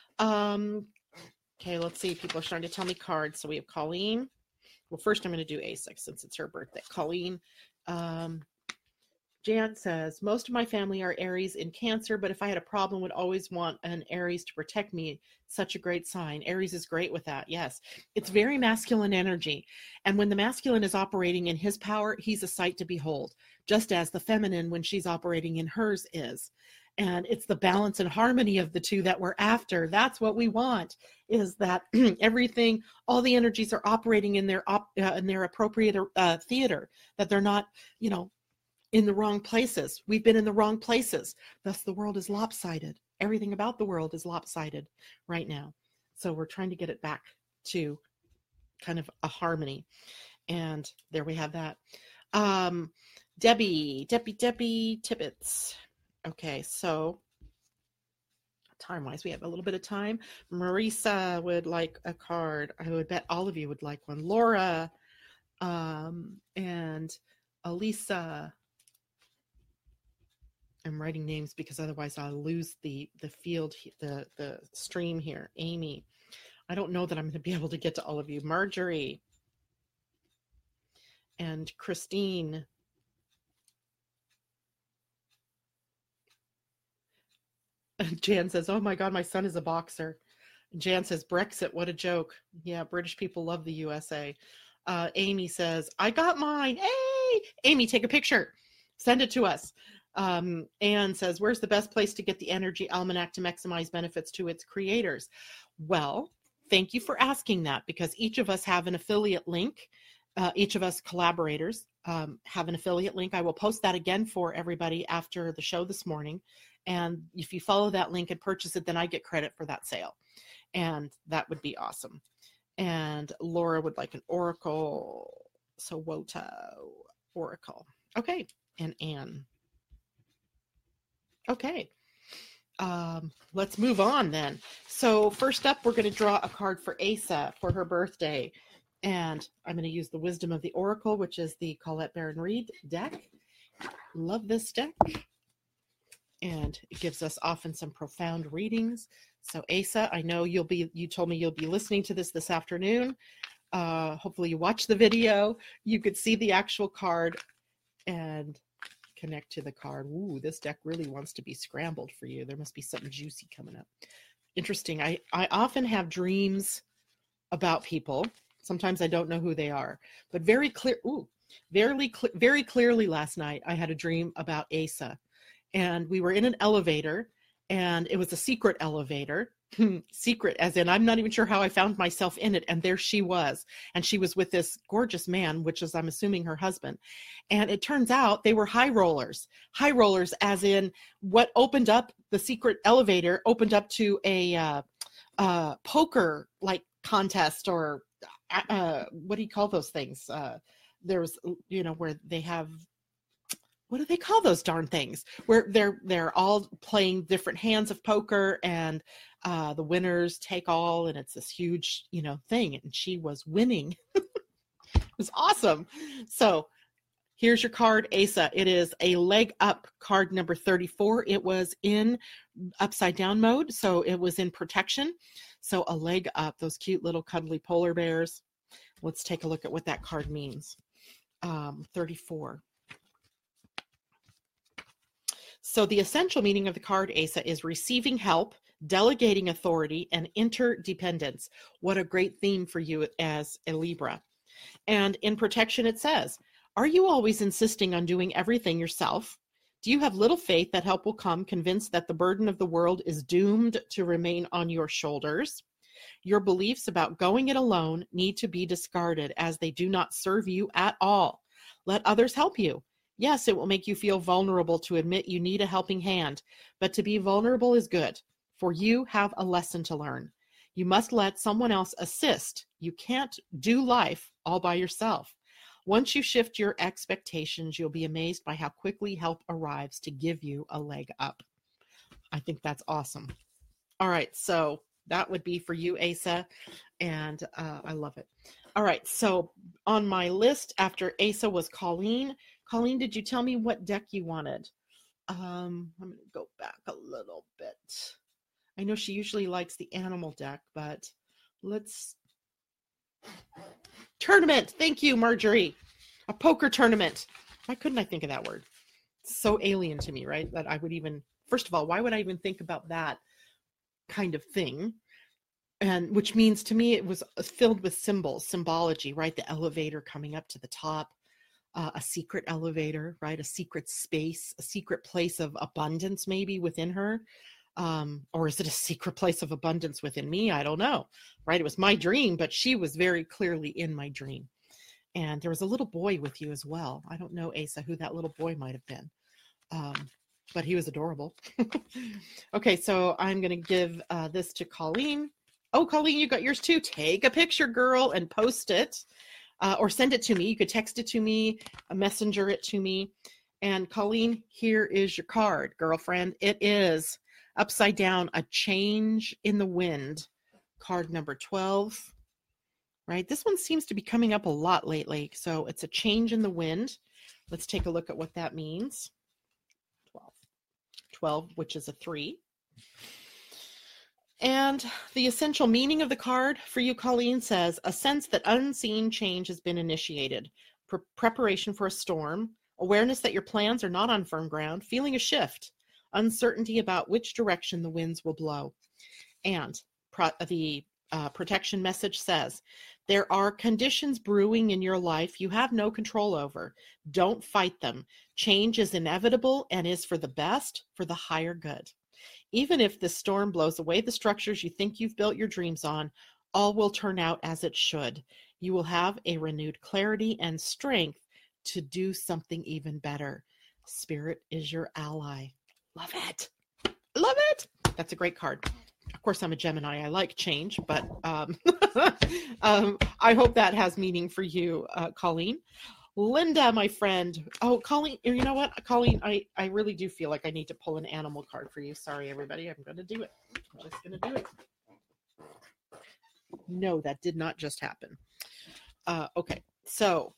Okay, let's see. People are starting to tell me cards. So we have Colleen. Well, first I'm going to do ASIC since it's her birthday. Colleen. Jan says, most of my family are Aries in Cancer, but if I had a problem, would always want an Aries to protect me. Such a great sign. Aries is great with that. Yes. It's very masculine energy. And when the masculine is operating in his power, he's a sight to behold, just as the feminine, when she's operating in hers, is. And it's the balance and harmony of the two that we're after. That's what we want, is that everything, all the energies are operating in their appropriate theater, that they're not, in the wrong places. We've been in the wrong places. Thus, the world is lopsided. Everything about the world is lopsided right now. So we're trying to get it back to kind of a harmony. And there we have that. Debbie Tibbetts. Okay, so time-wise, we have a little bit of time. Marisa would like a card. I would bet all of you would like one. Laura and Elisa. I'm writing names because otherwise I'll lose the field, the stream here. Amy. I don't know that I'm going to be able to get to all of you. Marjorie and Christine. Jan says, oh my God, my son is a boxer. Jan says, Brexit, what a joke. Yeah, British people love the USA. Amy says, I got mine. Hey, Amy, take a picture. Send it to us. Anne says, where's the best place to get the Energy Almanac to maximize benefits to its creators? Well, thank you for asking that, because each of us have an affiliate link. Each of us collaborators have an affiliate link. I will post that again for everybody after the show this morning. And if you follow that link and purchase it, then I get credit for that sale. And that would be awesome. And Laura would like an oracle. So Wota, oracle. Okay. And Anne. Okay. Let's move on then. So first up, we're going to draw a card for Asa for her birthday. And I'm going to use the Wisdom of the Oracle, which is the Colette Baron Reid deck. Love this deck. And it gives us often some profound readings. So Asa, I know you told me you'll be listening to this afternoon. Hopefully you watch the video. You could see the actual card and connect to the card. Ooh, this deck really wants to be scrambled for you. There must be something juicy coming up. Interesting. I often have dreams about people. Sometimes I don't know who they are, but very clearly last night, I had a dream about Asa. And we were in an elevator, and it was a secret elevator. Secret, as in I'm not even sure how I found myself in it. And there she was. And she was with this gorgeous man, which is, I'm assuming, her husband. And it turns out they were high rollers. High rollers, as in what opened up, the secret elevator opened up to a poker like contest, or what do you call those things? There's, where they have, what do they call those darn things? Where they're all playing different hands of poker, and the winners take all, and it's this huge, thing. And she was winning. It was awesome. So here's your card, Asa. It is a leg up card number 34. It was in upside down mode, so it was in protection. So a leg up, those cute little cuddly polar bears. Let's take a look at what that card means. 34. So the essential meaning of the card, Asa, is receiving help, delegating authority, and interdependence. What a great theme for you as a Libra. And in protection, it says, are you always insisting on doing everything yourself? Do you have little faith that help will come, convinced that the burden of the world is doomed to remain on your shoulders? Your beliefs about going it alone need to be discarded, as they do not serve you at all. Let others help you. Yes, it will make you feel vulnerable to admit you need a helping hand, but to be vulnerable is good, for you have a lesson to learn. You must let someone else assist. You can't do life all by yourself. Once you shift your expectations, you'll be amazed by how quickly help arrives to give you a leg up. I think that's awesome. All right, so that would be for you, Asa, and I love it. All right, so on my list after Asa was Colleen. Colleen, did you tell me what deck you wanted? I'm going to go back a little bit. I know she usually likes the animal deck, but let's... Tournament. Thank you, Marjorie. A poker tournament. Why couldn't I think of that word? It's so alien to me, right? That I would even... First of all, why would I even think about that kind of thing? And which means to me it was filled with symbols, symbology, right? The elevator coming up to the top. A secret elevator, right? A secret space, a secret place of abundance maybe within her. Or is it a secret place of abundance within me? I don't know, right? It was my dream, but she was very clearly in my dream. And there was a little boy with you as well. I don't know, Asa, who that little boy might have been. But he was adorable. Okay, so I'm going to give this to Colleen. Oh, Colleen, you got yours too. Take a picture, girl, and post it. Or send it to me. You could text it to me, messenger it to me. And Colleen, here is your card, girlfriend. It is upside down, a change in the wind. Card number 12, right? This one seems to be coming up a lot lately. So it's a change in the wind. Let's take a look at what that means. 12, which is a 3. And the essential meaning of the card for you, Colleen, says, a sense that unseen change has been initiated, preparation for a storm, awareness that your plans are not on firm ground, feeling a shift, uncertainty about which direction the winds will blow. And the protection message says, there are conditions brewing in your life you have no control over. Don't fight them. Change is inevitable and is for the best, for the higher good. Even if the storm blows away the structures you think you've built your dreams on, all will turn out as it should. You will have a renewed clarity and strength to do something even better. Spirit is your ally. Love it. Love it. That's a great card. Of course, I'm a Gemini. I like change, but I hope that has meaning for you, Colleen. Linda, my friend. Oh, Colleen, you know what? Colleen, I really do feel like I need to pull an animal card for you. Sorry, everybody. I'm going to do it. I'm just going to do it. No, that did not just happen. Okay, so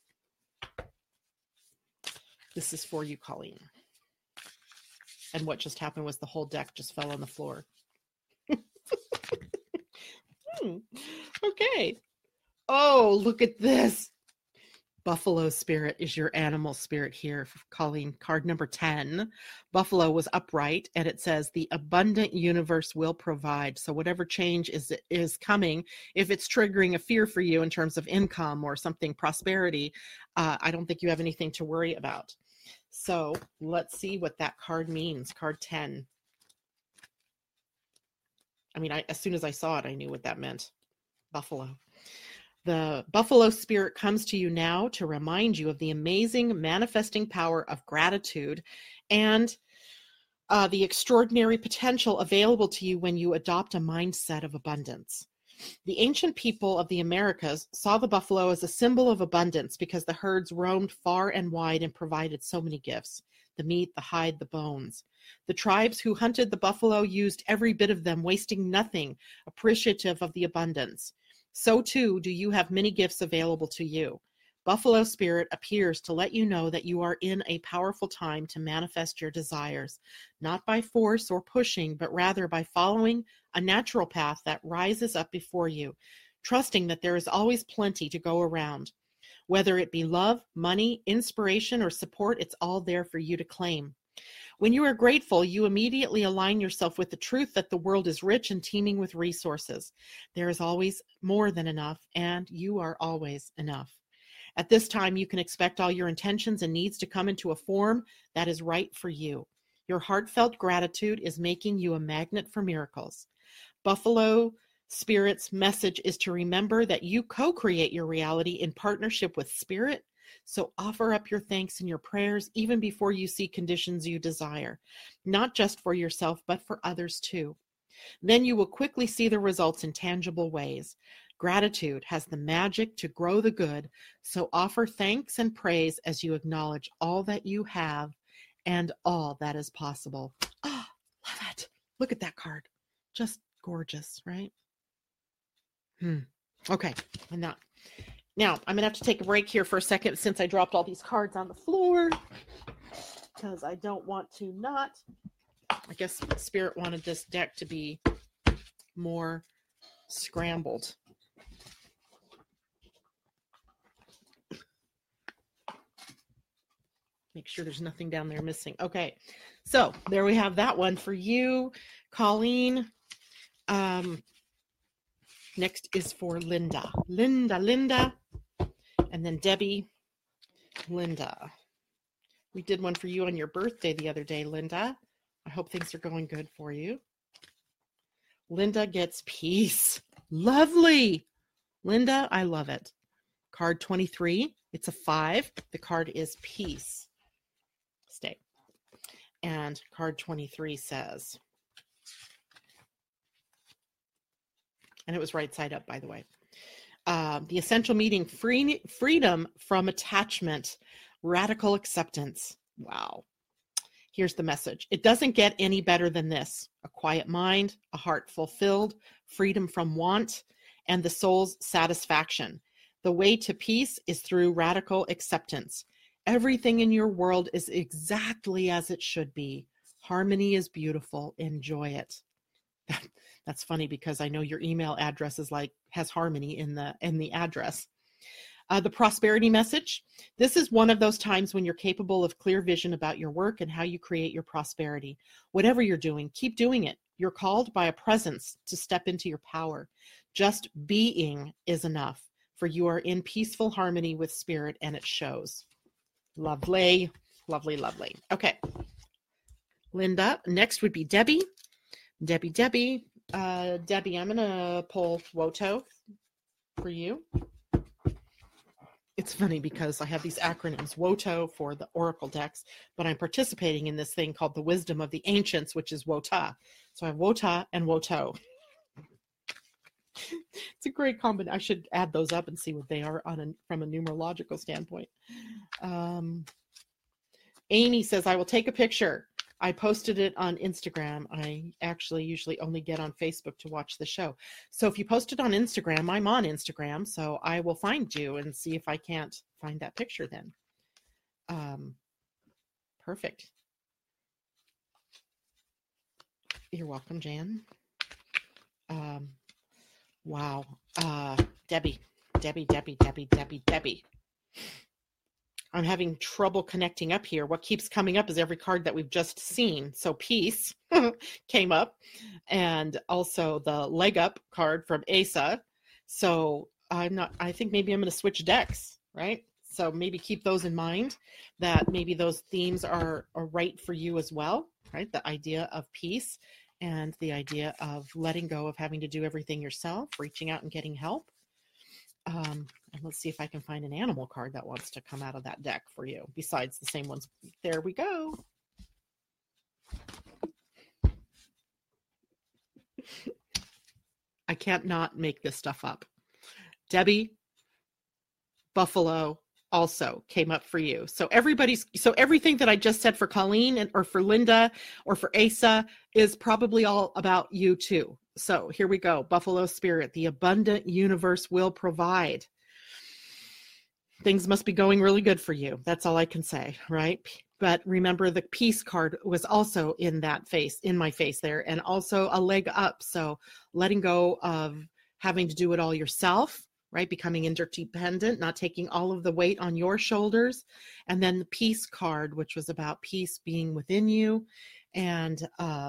this is for you, Colleen. And what just happened was the whole deck just fell on the floor. Okay. Oh, look at this. Buffalo spirit is your animal spirit here, Colleen. Card number 10. Buffalo was upright, and it says the abundant universe will provide. So whatever change is coming, if it's triggering a fear for you in terms of income or something, prosperity, I don't think you have anything to worry about. So let's see what that card means. Card 10. I mean, as soon as I saw it, I knew what that meant. Buffalo. The buffalo spirit comes to you now to remind you of the amazing manifesting power of gratitude and the extraordinary potential available to you when you adopt a mindset of abundance. The ancient people of the Americas saw the buffalo as a symbol of abundance because the herds roamed far and wide and provided so many gifts: the meat, the hide, the bones. The tribes who hunted the buffalo used every bit of them, wasting nothing, appreciative of the abundance. So too do you have many gifts available to you. Buffalo Spirit appears to let you know that you are in a powerful time to manifest your desires, not by force or pushing, but rather by following a natural path that rises up before you, trusting that there is always plenty to go around. Whether it be love, money, inspiration, or support, it's all there for you to claim. When you are grateful, you immediately align yourself with the truth that the world is rich and teeming with resources. There is always more than enough, and you are always enough. At this time, you can expect all your intentions and needs to come into a form that is right for you. Your heartfelt gratitude is making you a magnet for miracles. Buffalo Spirit's message is to remember that you co-create your reality in partnership with Spirit. So offer up your thanks and your prayers even before you see conditions you desire, not just for yourself, but for others too. Then you will quickly see the results in tangible ways. Gratitude has the magic to grow the good, so offer thanks and praise as you acknowledge all that you have and all that is possible. Oh, love it. Look at that card. Just gorgeous, right? Okay, I'm not. Now, I'm going to have to take a break here for a second since I dropped all these cards on the floor because I don't want to not. I guess Spirit wanted this deck to be more scrambled. Make sure there's nothing down there missing. Okay, so there we have that one for you, Colleen. Next is for Linda. Linda. And then Debbie, Linda. We did one for you on your birthday the other day, Linda. I hope things are going good for you. Linda gets peace. Lovely. Linda, I love it. Card 23. It's a 5. The card is peace. Stay. And card 23 says, and it was right side up, by the way. The essential meaning: freedom from attachment, radical acceptance. Wow. Here's the message. It doesn't get any better than this: a quiet mind, a heart fulfilled, freedom from want, and the soul's satisfaction. The way to peace is through radical acceptance. Everything in your world is exactly as it should be. Harmony is beautiful. Enjoy it. That's funny because I know your email address has harmony in the address. The prosperity message. This is one of those times when you're capable of clear vision about your work and how you create your prosperity. Whatever you're doing, keep doing it. You're called by a presence to step into your power. Just being is enough, for you are in peaceful harmony with Spirit, and it shows. Lovely, lovely, lovely. Okay. Linda. Next would be Debbie. Debbie, I'm going to pull WOTO for you. It's funny because I have these acronyms, WOTO for the Oracle decks, but I'm participating in this thing called the Wisdom of the Ancients, which is WOTA. So I have WOTA and WOTO. It's a great combination. I should add those up and see what they are from a numerological standpoint. Amy says, I will take a picture. I posted it on Instagram. I actually usually only get on Facebook to watch the show. So if you post it on Instagram, I'm on Instagram, so I will find you and see if I can't find that picture then. Perfect. You're welcome, Jan. Wow. Debbie. I'm having trouble connecting up here. What keeps coming up is every card that we've just seen. So peace came up, and also the leg up card from Asa. So I think maybe I'm going to switch decks, right? So maybe keep those in mind, that maybe those themes are right for you as well, right? The idea of peace and the idea of letting go of having to do everything yourself, reaching out and getting help. And let's see if I can find an animal card that wants to come out of that deck for you, besides the same ones. There we go. I can't not make this stuff up. Debbie, Buffalo also came up for you. So everything that I just said for Colleen or for Linda or for Asa is probably all about you too. So here we go. Buffalo Spirit, the abundant universe will provide. Things must be going really good for you. That's all I can say, right? But remember, the peace card was also in my face there, and also a leg up. So letting go of having to do it all yourself, right? Becoming interdependent, not taking all of the weight on your shoulders. And then the peace card, which was about peace being within you. And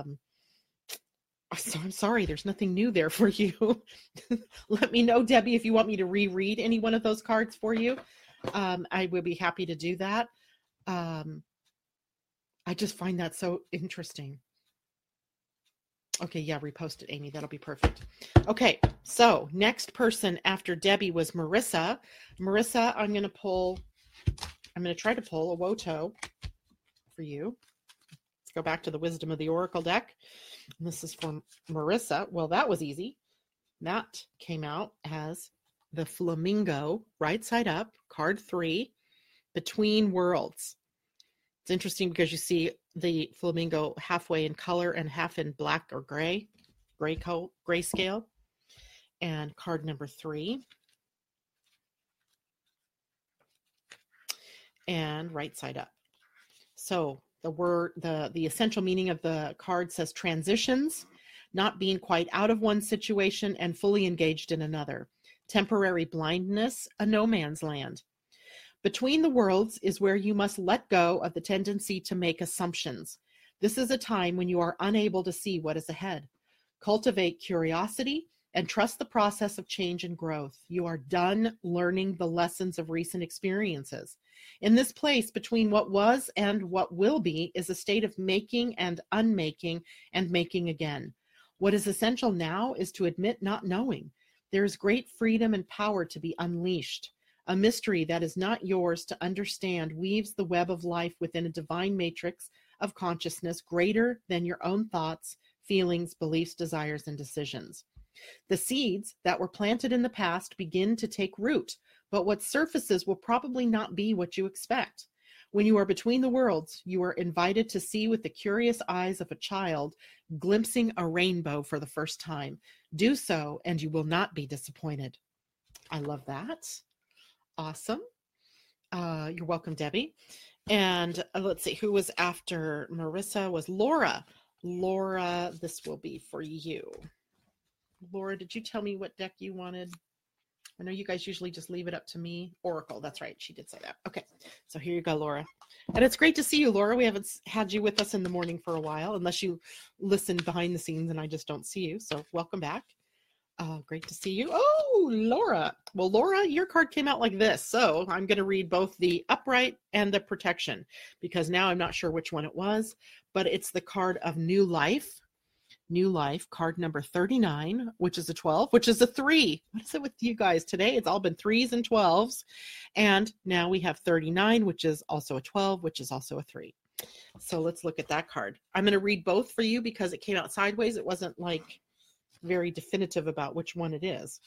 so I'm sorry, there's nothing new there for you. Let me know, Debbie, if you want me to reread any one of those cards for you. I would be happy to do that. I just find that so interesting. Okay, yeah, repost it, Amy. That'll be perfect. Okay, so next person after Debbie was Marissa. Marissa, I'm going to try to pull a Woto for you. Let's go back to the Wisdom of the Oracle deck. And this is from Marissa. Well, that was easy. That came out as the Flamingo, right side up, card 3, Between Worlds. It's interesting because you see the flamingo halfway in color and half in black or grayscale. And card number 3. And right side up. So the essential meaning of the card says transitions, not being quite out of one situation and fully engaged in another. Temporary blindness, a no man's land. Between the worlds is where you must let go of the tendency to make assumptions. This is a time when you are unable to see what is ahead. Cultivate curiosity and trust the process of change and growth. You are done learning the lessons of recent experiences. In this place between what was and what will be is a state of making and unmaking and making again. What is essential now is to admit not knowing. There is great freedom and power to be unleashed. A mystery that is not yours to understand weaves the web of life within a divine matrix of consciousness greater than your own thoughts, feelings, beliefs, desires, and decisions. The seeds that were planted in the past begin to take root, but what surfaces will probably not be what you expect. When you are between the worlds, you are invited to see with the curious eyes of a child glimpsing a rainbow for the first time. Do so, and you will not be disappointed. I love that. Awesome. You're welcome, Debbie. And let's see, who was after Marissa was Laura. Laura, this will be for you. Laura, did you tell me what deck you wanted? I know you guys usually just leave it up to me. Oracle, that's right. She did say that. Okay, so here you go, Laura. And it's great to see you, Laura. We haven't had you with us in the morning for a while, unless you listen behind the scenes and I just don't see you. So welcome back. Great to see you. Oh, Laura. Well, Laura, your card came out like this. So I'm going to read both the upright and the protection because now I'm not sure which one it was, but it's the card of new life. New life, card number 39, which is a 12, which is a 3. What is it with you guys today? It's all been 3s and 12s. And now we have 39, which is also a 12, which is also a 3. So let's look at that card. I'm going to read both for you because it came out sideways. It wasn't like very definitive about which one it is.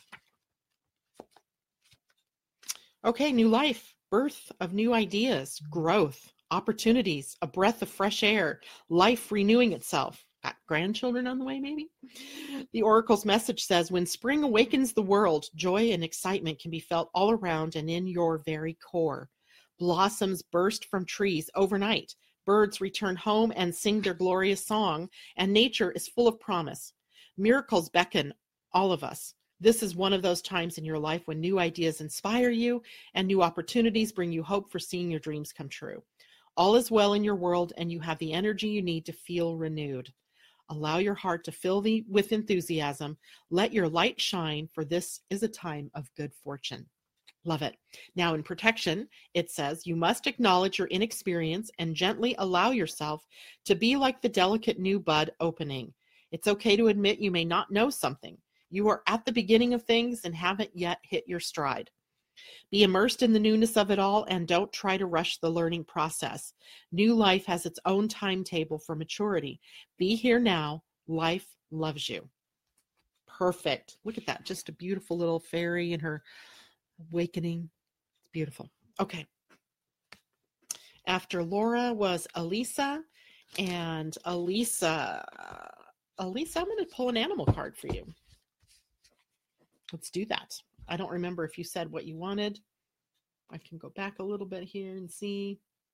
Okay, new life, birth of new ideas, growth, opportunities, a breath of fresh air, life renewing itself. Got grandchildren on the way, maybe? The Oracle's message says, when spring awakens the world, joy and excitement can be felt all around and in your very core. Blossoms burst from trees overnight. Birds return home and sing their glorious song, and nature is full of promise. Miracles beckon all of us. This is one of those times in your life when new ideas inspire you and new opportunities bring you hope for seeing your dreams come true. All is well in your world, and you have the energy you need to feel renewed. Allow your heart to fill with enthusiasm. Let your light shine, for this is a time of good fortune. Love it. Now in protection, it says, you must acknowledge your inexperience and gently allow yourself to be like the delicate new bud opening. It's okay to admit you may not know something. You are at the beginning of things and haven't yet hit your stride. Be immersed in the newness of it all and don't try to rush the learning process. New life has its own timetable for maturity. Be here now. Life loves you. Perfect. Look at that. Just a beautiful little fairy in her awakening. It's beautiful. Okay. After Laura was Elisa. And Elisa, I'm going to pull an animal card for you. Let's do that. I don't remember if you said what you wanted. I can go back a little bit here and see.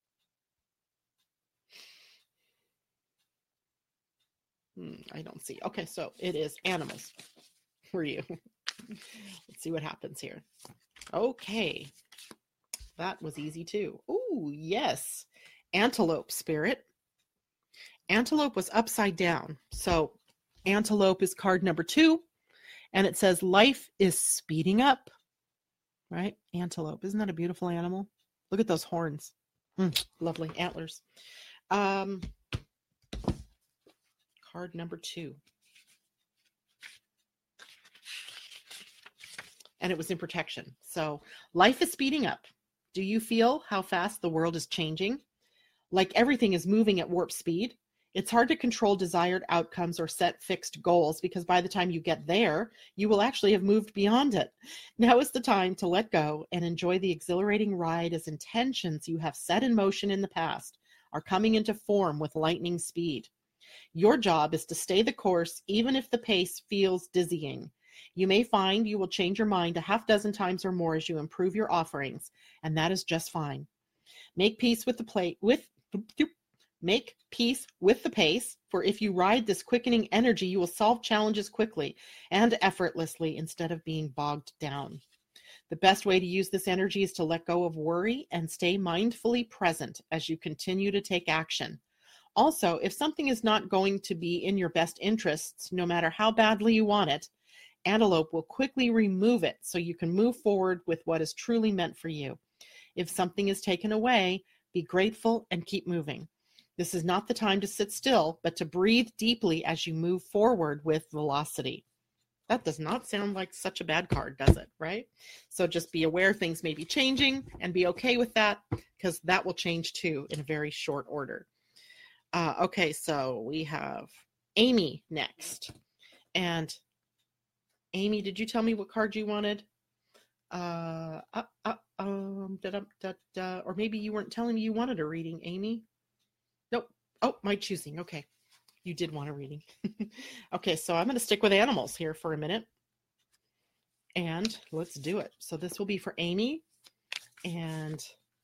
I don't see. Okay, so it is animals for you. Let's see what happens here. Okay. That was easy too. Oh, yes. Antelope spirit. Antelope was upside down. So antelope is card number 2. And it says life is speeding up. Right? Antelope. Isn't that a beautiful animal? Look at those horns. Lovely antlers. Card number 2. And it was in protection. So life is speeding up. Do you feel how fast the world is changing? Like everything is moving at warp speed. It's hard to control desired outcomes or set fixed goals because by the time you get there, you will actually have moved beyond it. Now is the time to let go and enjoy the exhilarating ride as intentions you have set in motion in the past are coming into form with lightning speed. Your job is to stay the course even if the pace feels dizzying. You may find you will change your mind a half dozen times or more as you improve your offerings, and that is just fine. Make peace with the pace, for if you ride this quickening energy, you will solve challenges quickly and effortlessly instead of being bogged down. The best way to use this energy is to let go of worry and stay mindfully present as you continue to take action. Also, if something is not going to be in your best interests, no matter how badly you want it, Antelope will quickly remove it so you can move forward with what is truly meant for you. If something is taken away, be grateful and keep moving. This is not the time to sit still, but to breathe deeply as you move forward with velocity. That does not sound like such a bad card, does it? Right? So just be aware things may be changing and be okay with that because that will change too in a very short order. Okay, so we have Amy next. And Amy, did you tell me what card you wanted? Or maybe you weren't telling me you wanted a reading, Amy. Nope. Oh, my choosing. Okay. You did want a reading. Okay, so I'm going to stick with animals here for a minute. And let's do it. So this will be for Amy. And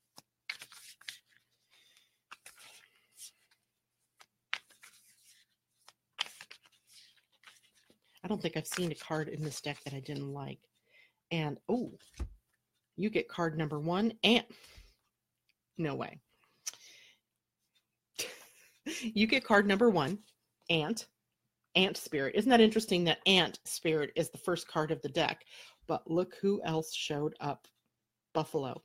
I don't think I've seen a card in this deck that I didn't like. And, oh, you get card number 1. And no way. You get card number 1, Ant Spirit. Isn't that interesting that Ant Spirit is the first card of the deck? But look who else showed up. Buffalo.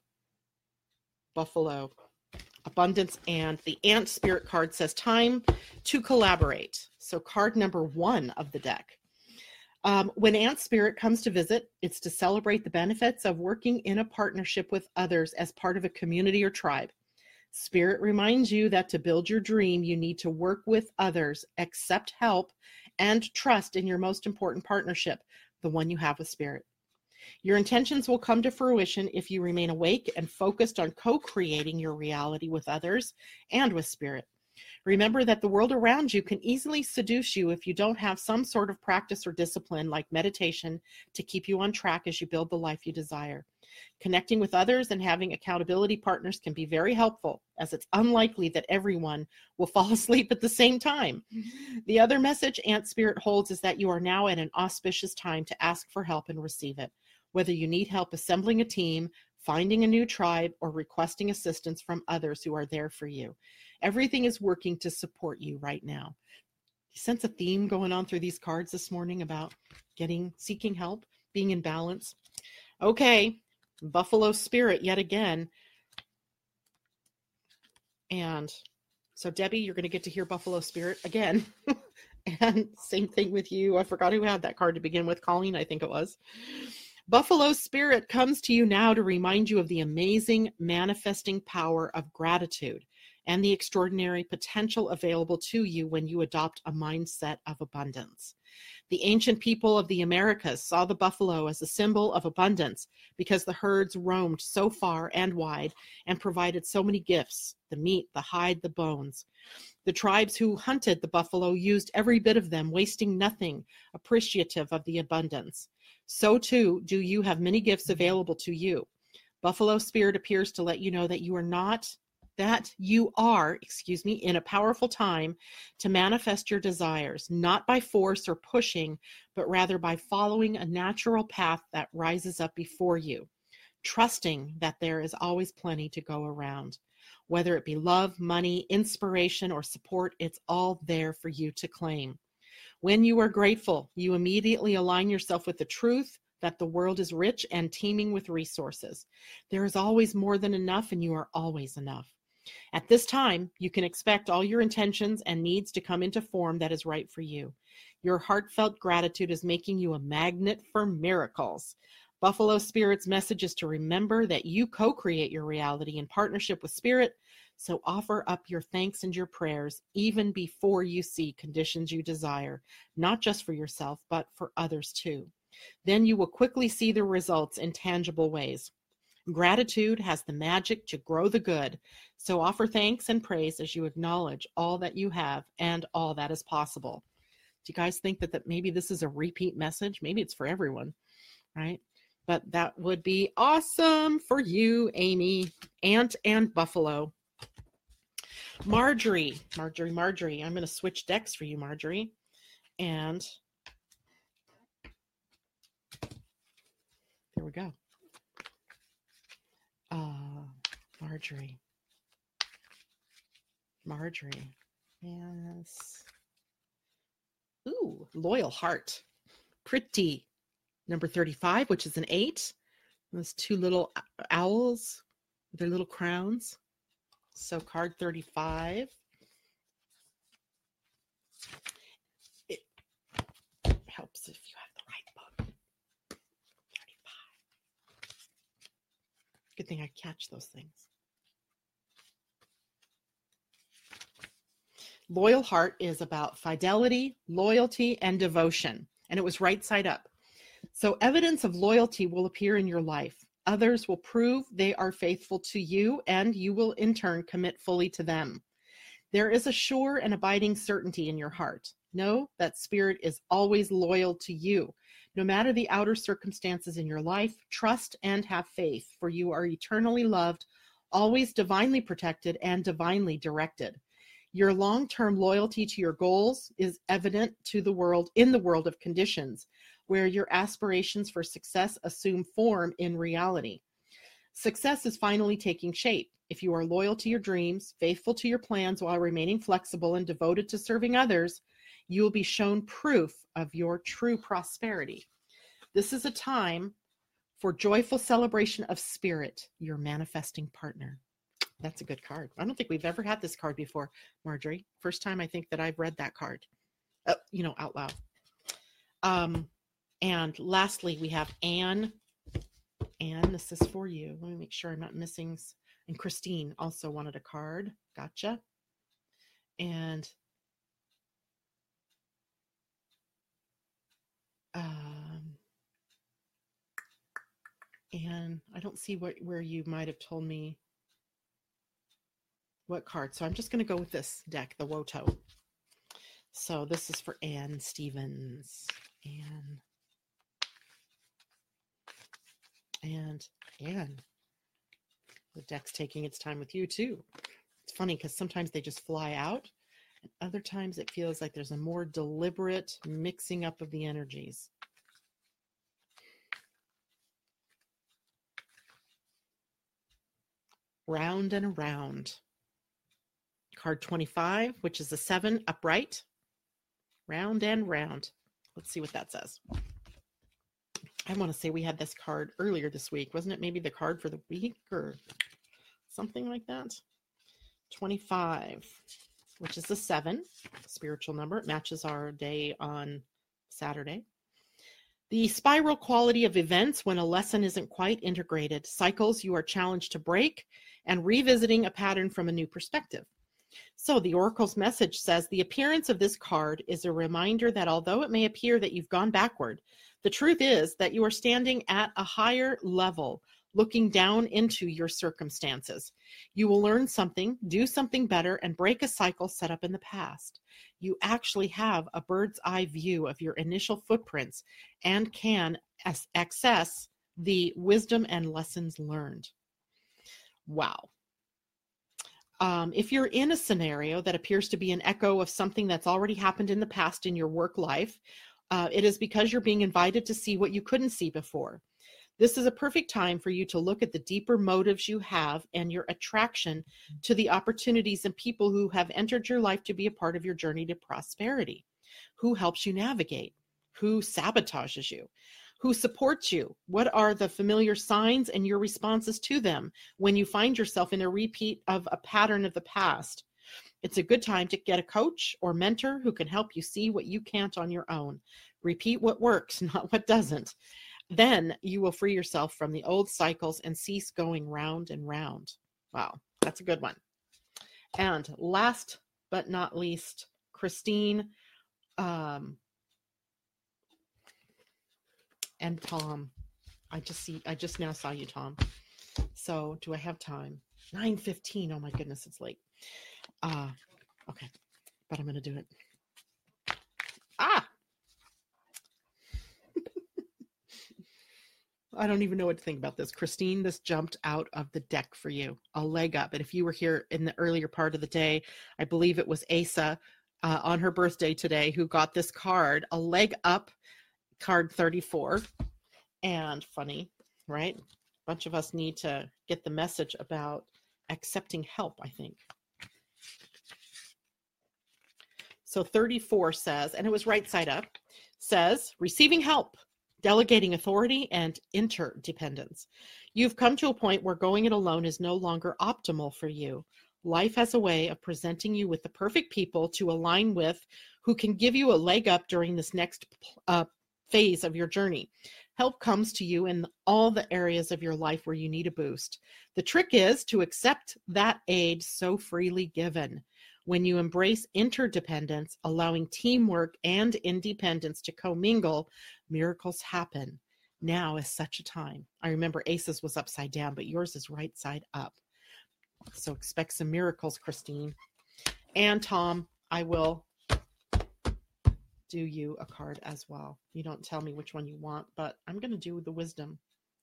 Abundance. And the Ant Spirit card says time to collaborate. So card number 1 of the deck. When Ant Spirit comes to visit, it's to celebrate the benefits of working in a partnership with others as part of a community or tribe. Spirit reminds you that to build your dream, you need to work with others, accept help, and trust in your most important partnership, the one you have with Spirit. Your intentions will come to fruition if you remain awake and focused on co-creating your reality with others and with Spirit. Remember that the world around you can easily seduce you if you don't have some sort of practice or discipline like meditation to keep you on track as you build the life you desire. Connecting with others and having accountability partners can be very helpful, as it's unlikely that everyone will fall asleep at the same time. The other message Ant Spirit holds is that you are now at an auspicious time to ask for help and receive it. Whether you need help assembling a team, finding a new tribe, or requesting assistance from others who are there for you. Everything is working to support you right now. You sense a theme going on through these cards this morning about seeking help, being in balance. Okay, Buffalo Spirit yet again. And so Debbie, you're going to get to hear Buffalo Spirit again. And same thing with you. I forgot who had that card to begin with. Colleen, I think it was. Buffalo Spirit comes to you now to remind you of the amazing manifesting power of gratitude and the extraordinary potential available to you when you adopt a mindset of abundance. The ancient people of the Americas saw the buffalo as a symbol of abundance because the herds roamed so far and wide and provided so many gifts: the meat, the hide, the bones. The tribes who hunted the buffalo used every bit of them, wasting nothing, appreciative of the abundance. So too do you have many gifts available to you. Buffalo Spirit appears to let you know that you are in a powerful time to manifest your desires, not by force or pushing, but rather by following a natural path that rises up before you, trusting that there is always plenty to go around. Whether it be love, money, inspiration, or support, it's all there for you to claim. When you are grateful, you immediately align yourself with the truth that the world is rich and teeming with resources. There is always more than enough, and you are always enough. At this time, you can expect all your intentions and needs to come into form that is right for you. Your heartfelt gratitude is making you a magnet for miracles. Buffalo Spirit's message is to remember that you co-create your reality in partnership with Spirit, so offer up your thanks and your prayers even before you see conditions you desire, not just for yourself, but for others too. Then you will quickly see the results in tangible ways. Gratitude has the magic to grow the good, so offer thanks and praise as you acknowledge all that you have and all that is possible. Do you guys think that maybe this is a repeat message? Maybe it's for everyone, right? But that would be awesome for you, Amy, Ant and Buffalo. Marjorie. I'm going to switch decks for you, Marjorie. And there we go. Marjorie. Yes. Ooh, Loyal Heart. Pretty. Number 35, which is an 8. Those two little owls with their little crowns. So card 35. It helps if you have the right book. 35. Good thing I catch those things. Loyal Heart is about fidelity, loyalty, and devotion. And it was right side up. So evidence of loyalty will appear in your life. Others will prove they are faithful to you, and you will in turn commit fully to them. There is a sure and abiding certainty in your heart. Know that Spirit is always loyal to you. No matter the outer circumstances in your life, trust and have faith, for you are eternally loved, always divinely protected, and divinely directed. Your long-term loyalty to your goals is evident to the world in the world of conditions, where your aspirations for success assume form in reality. Success is finally taking shape. If you are loyal to your dreams, faithful to your plans while remaining flexible and devoted to serving others, you will be shown proof of your true prosperity. This is a time for joyful celebration of Spirit, your manifesting partner. That's a good card. I don't think we've ever had this card before, Marjorie. First time I think that I've read that card, out loud. And lastly, we have Anne. Anne, this is for you. Let me make sure I'm not missing. And Christine also wanted a card. Gotcha. And I don't see where you might have told me what card. So I'm just going to go with this deck, the Woto. So this is for Anne Stevens. And Anne, the deck's taking its time with you too. It's funny because sometimes they just fly out, and other times it feels like there's a more deliberate mixing up of the energies. Round and around. Card 25, which is a 7 upright. Round and round. Let's see what that says. I want to say we had this card earlier this week. Wasn't it maybe the card for the week or something like that? 25, which is a 7, spiritual number. It matches our day on Saturday. The spiral quality of events when a lesson isn't quite integrated. Cycles you are challenged to break and revisiting a pattern from a new perspective. So the Oracle's message says the appearance of this card is a reminder that although it may appear that you've gone backward, the truth is that you are standing at a higher level, looking down into your circumstances. You will learn something, do something better, and break a cycle set up in the past. You actually have a bird's eye view of your initial footprints and can access the wisdom and lessons learned. Wow. If you're in a scenario that appears to be an echo of something that's already happened in the past in your work life, it is because you're being invited to see what you couldn't see before. This is a perfect time for you to look at the deeper motives you have and your attraction to the opportunities and people who have entered your life to be a part of your journey to prosperity. Who helps you navigate? Who sabotages you? Who supports you? What are the familiar signs and your responses to them when you find yourself in a repeat of a pattern of the past? It's a good time to get a coach or mentor who can help you see what you can't on your own. Repeat what works, not what doesn't. Then you will free yourself from the old cycles and cease going round and round. Wow, that's a good one. And last but not least, Christine and Tom. I just now saw you, Tom. So do I have time? 9:15. Oh my goodness, it's late. Okay, but I'm going to do it. I don't even know what to think about this. Christine, this jumped out of the deck for you, a leg up. And if you were here in the earlier part of the day, I believe it was Asa on her birthday today who got this card, a leg up, card 34. And funny, right? A bunch of us need to get the message about accepting help, I think. So 34 says, and it was right side up, says, receiving help, delegating authority, and interdependence. You've come to a point where going it alone is no longer optimal for you. Life has a way of presenting you with the perfect people to align with who can give you a leg up during this next phase of your journey. Help comes to you in all the areas of your life where you need a boost. The trick is to accept that aid so freely given. When you embrace interdependence, allowing teamwork and independence to commingle, miracles happen. Now is such a time. I remember Ace's was upside down, but yours is right side up. So expect some miracles, Christine. And Tom, I will do you a card as well. You don't tell me which one you want, but I'm going to do the wisdom.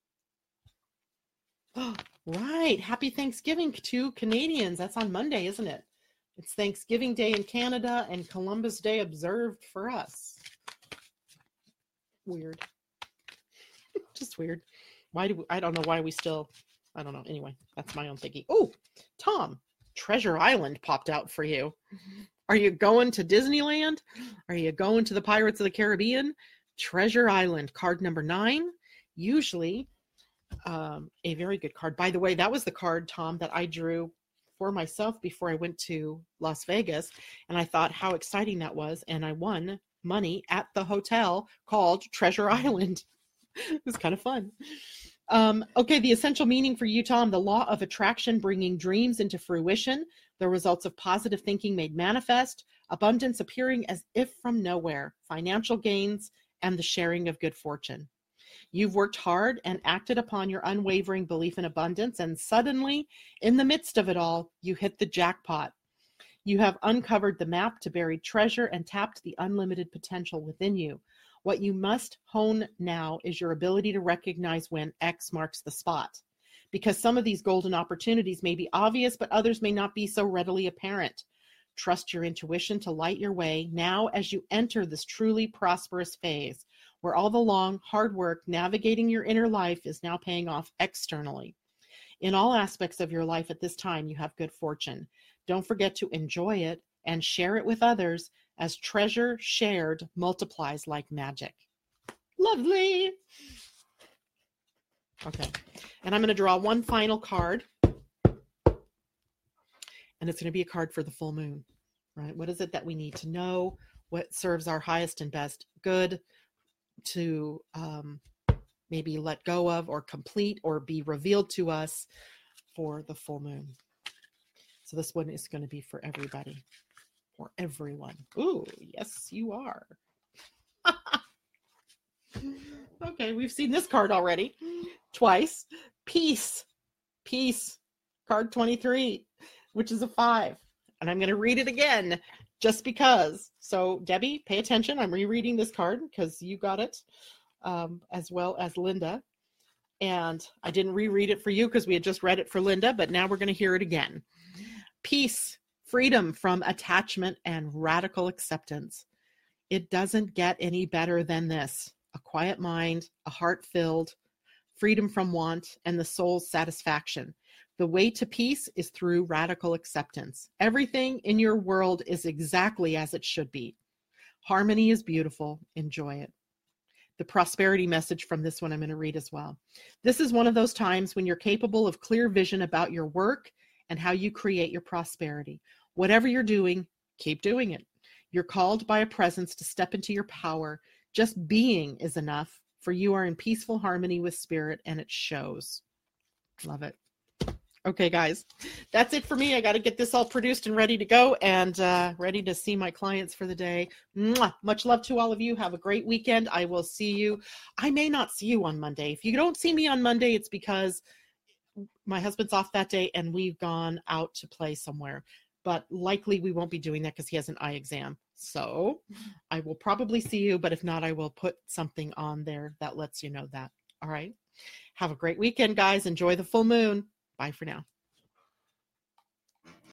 Oh, right. Happy Thanksgiving to Canadians. That's on Monday, isn't it? It's Thanksgiving Day in Canada and Columbus Day observed for us. Weird. Just weird. I don't know why we still, I don't know. Anyway, that's my own thinking. Oh, Tom, Treasure Island popped out for you. Are you going to Disneyland? Are you going to the Pirates of the Caribbean? Treasure Island, card number 9. Usually a very good card. By the way, that was the card, Tom, that I drew for myself before I went to Las Vegas. And I thought how exciting that was. And I won money at the hotel called Treasure Island. It was kind of fun. Okay, the essential meaning for you, Tom, the law of attraction, bringing dreams into fruition, the results of positive thinking made manifest, abundance appearing as if from nowhere, financial gains, and the sharing of good fortune. You've worked hard and acted upon your unwavering belief in abundance, and suddenly, in the midst of it all, you hit the jackpot. You have uncovered the map to buried treasure and tapped the unlimited potential within you. What you must hone now is your ability to recognize when X marks the spot. Because some of these golden opportunities may be obvious, but others may not be so readily apparent. Trust your intuition to light your way now as you enter this truly prosperous phase, where all the long, hard work navigating your inner life is now paying off externally. In all aspects of your life at this time, you have good fortune. Don't forget to enjoy it and share it with others, as treasure shared multiplies like magic. Lovely. Okay. And I'm going to draw one final card. And it's going to be a card for the full moon, right? What is it that we need to know? What serves our highest and best good to maybe let go of or complete or be revealed to us for the full moon? So this one is going to be for everybody, for everyone. Ooh, yes, you are. Okay, we've seen this card already twice. Peace, peace, card 23, which is a 5. And I'm going to read it again just because. So Debbie, pay attention. I'm rereading this card because you got it, as well as Linda. And I didn't reread it for you because we had just read it for Linda, but now we're going to hear it again. Peace, freedom from attachment, and radical acceptance. It doesn't get any better than this. A quiet mind, a heart filled, freedom from want, and the soul's satisfaction. The way to peace is through radical acceptance. Everything in your world is exactly as it should be. Harmony is beautiful. Enjoy it. The prosperity message from this one I'm going to read as well. This is one of those times when you're capable of clear vision about your work and how you create your prosperity. Whatever you're doing, keep doing it. You're called by a presence to step into your power. Just being is enough, for you are in peaceful harmony with spirit, and it shows. Love it. Okay, guys, that's it for me. I got to get this all produced and ready to go, and ready to see my clients for the day. Mwah! Much love to all of you. Have a great weekend. I will see you. I may not see you on Monday. If you don't see me on Monday, it's because my husband's off that day and we've gone out to play somewhere. But likely we won't be doing that because he has an eye exam. So I will probably see you, but if not, I will put something on there that lets you know that. All right. Have a great weekend, guys. Enjoy the full moon. Bye for now.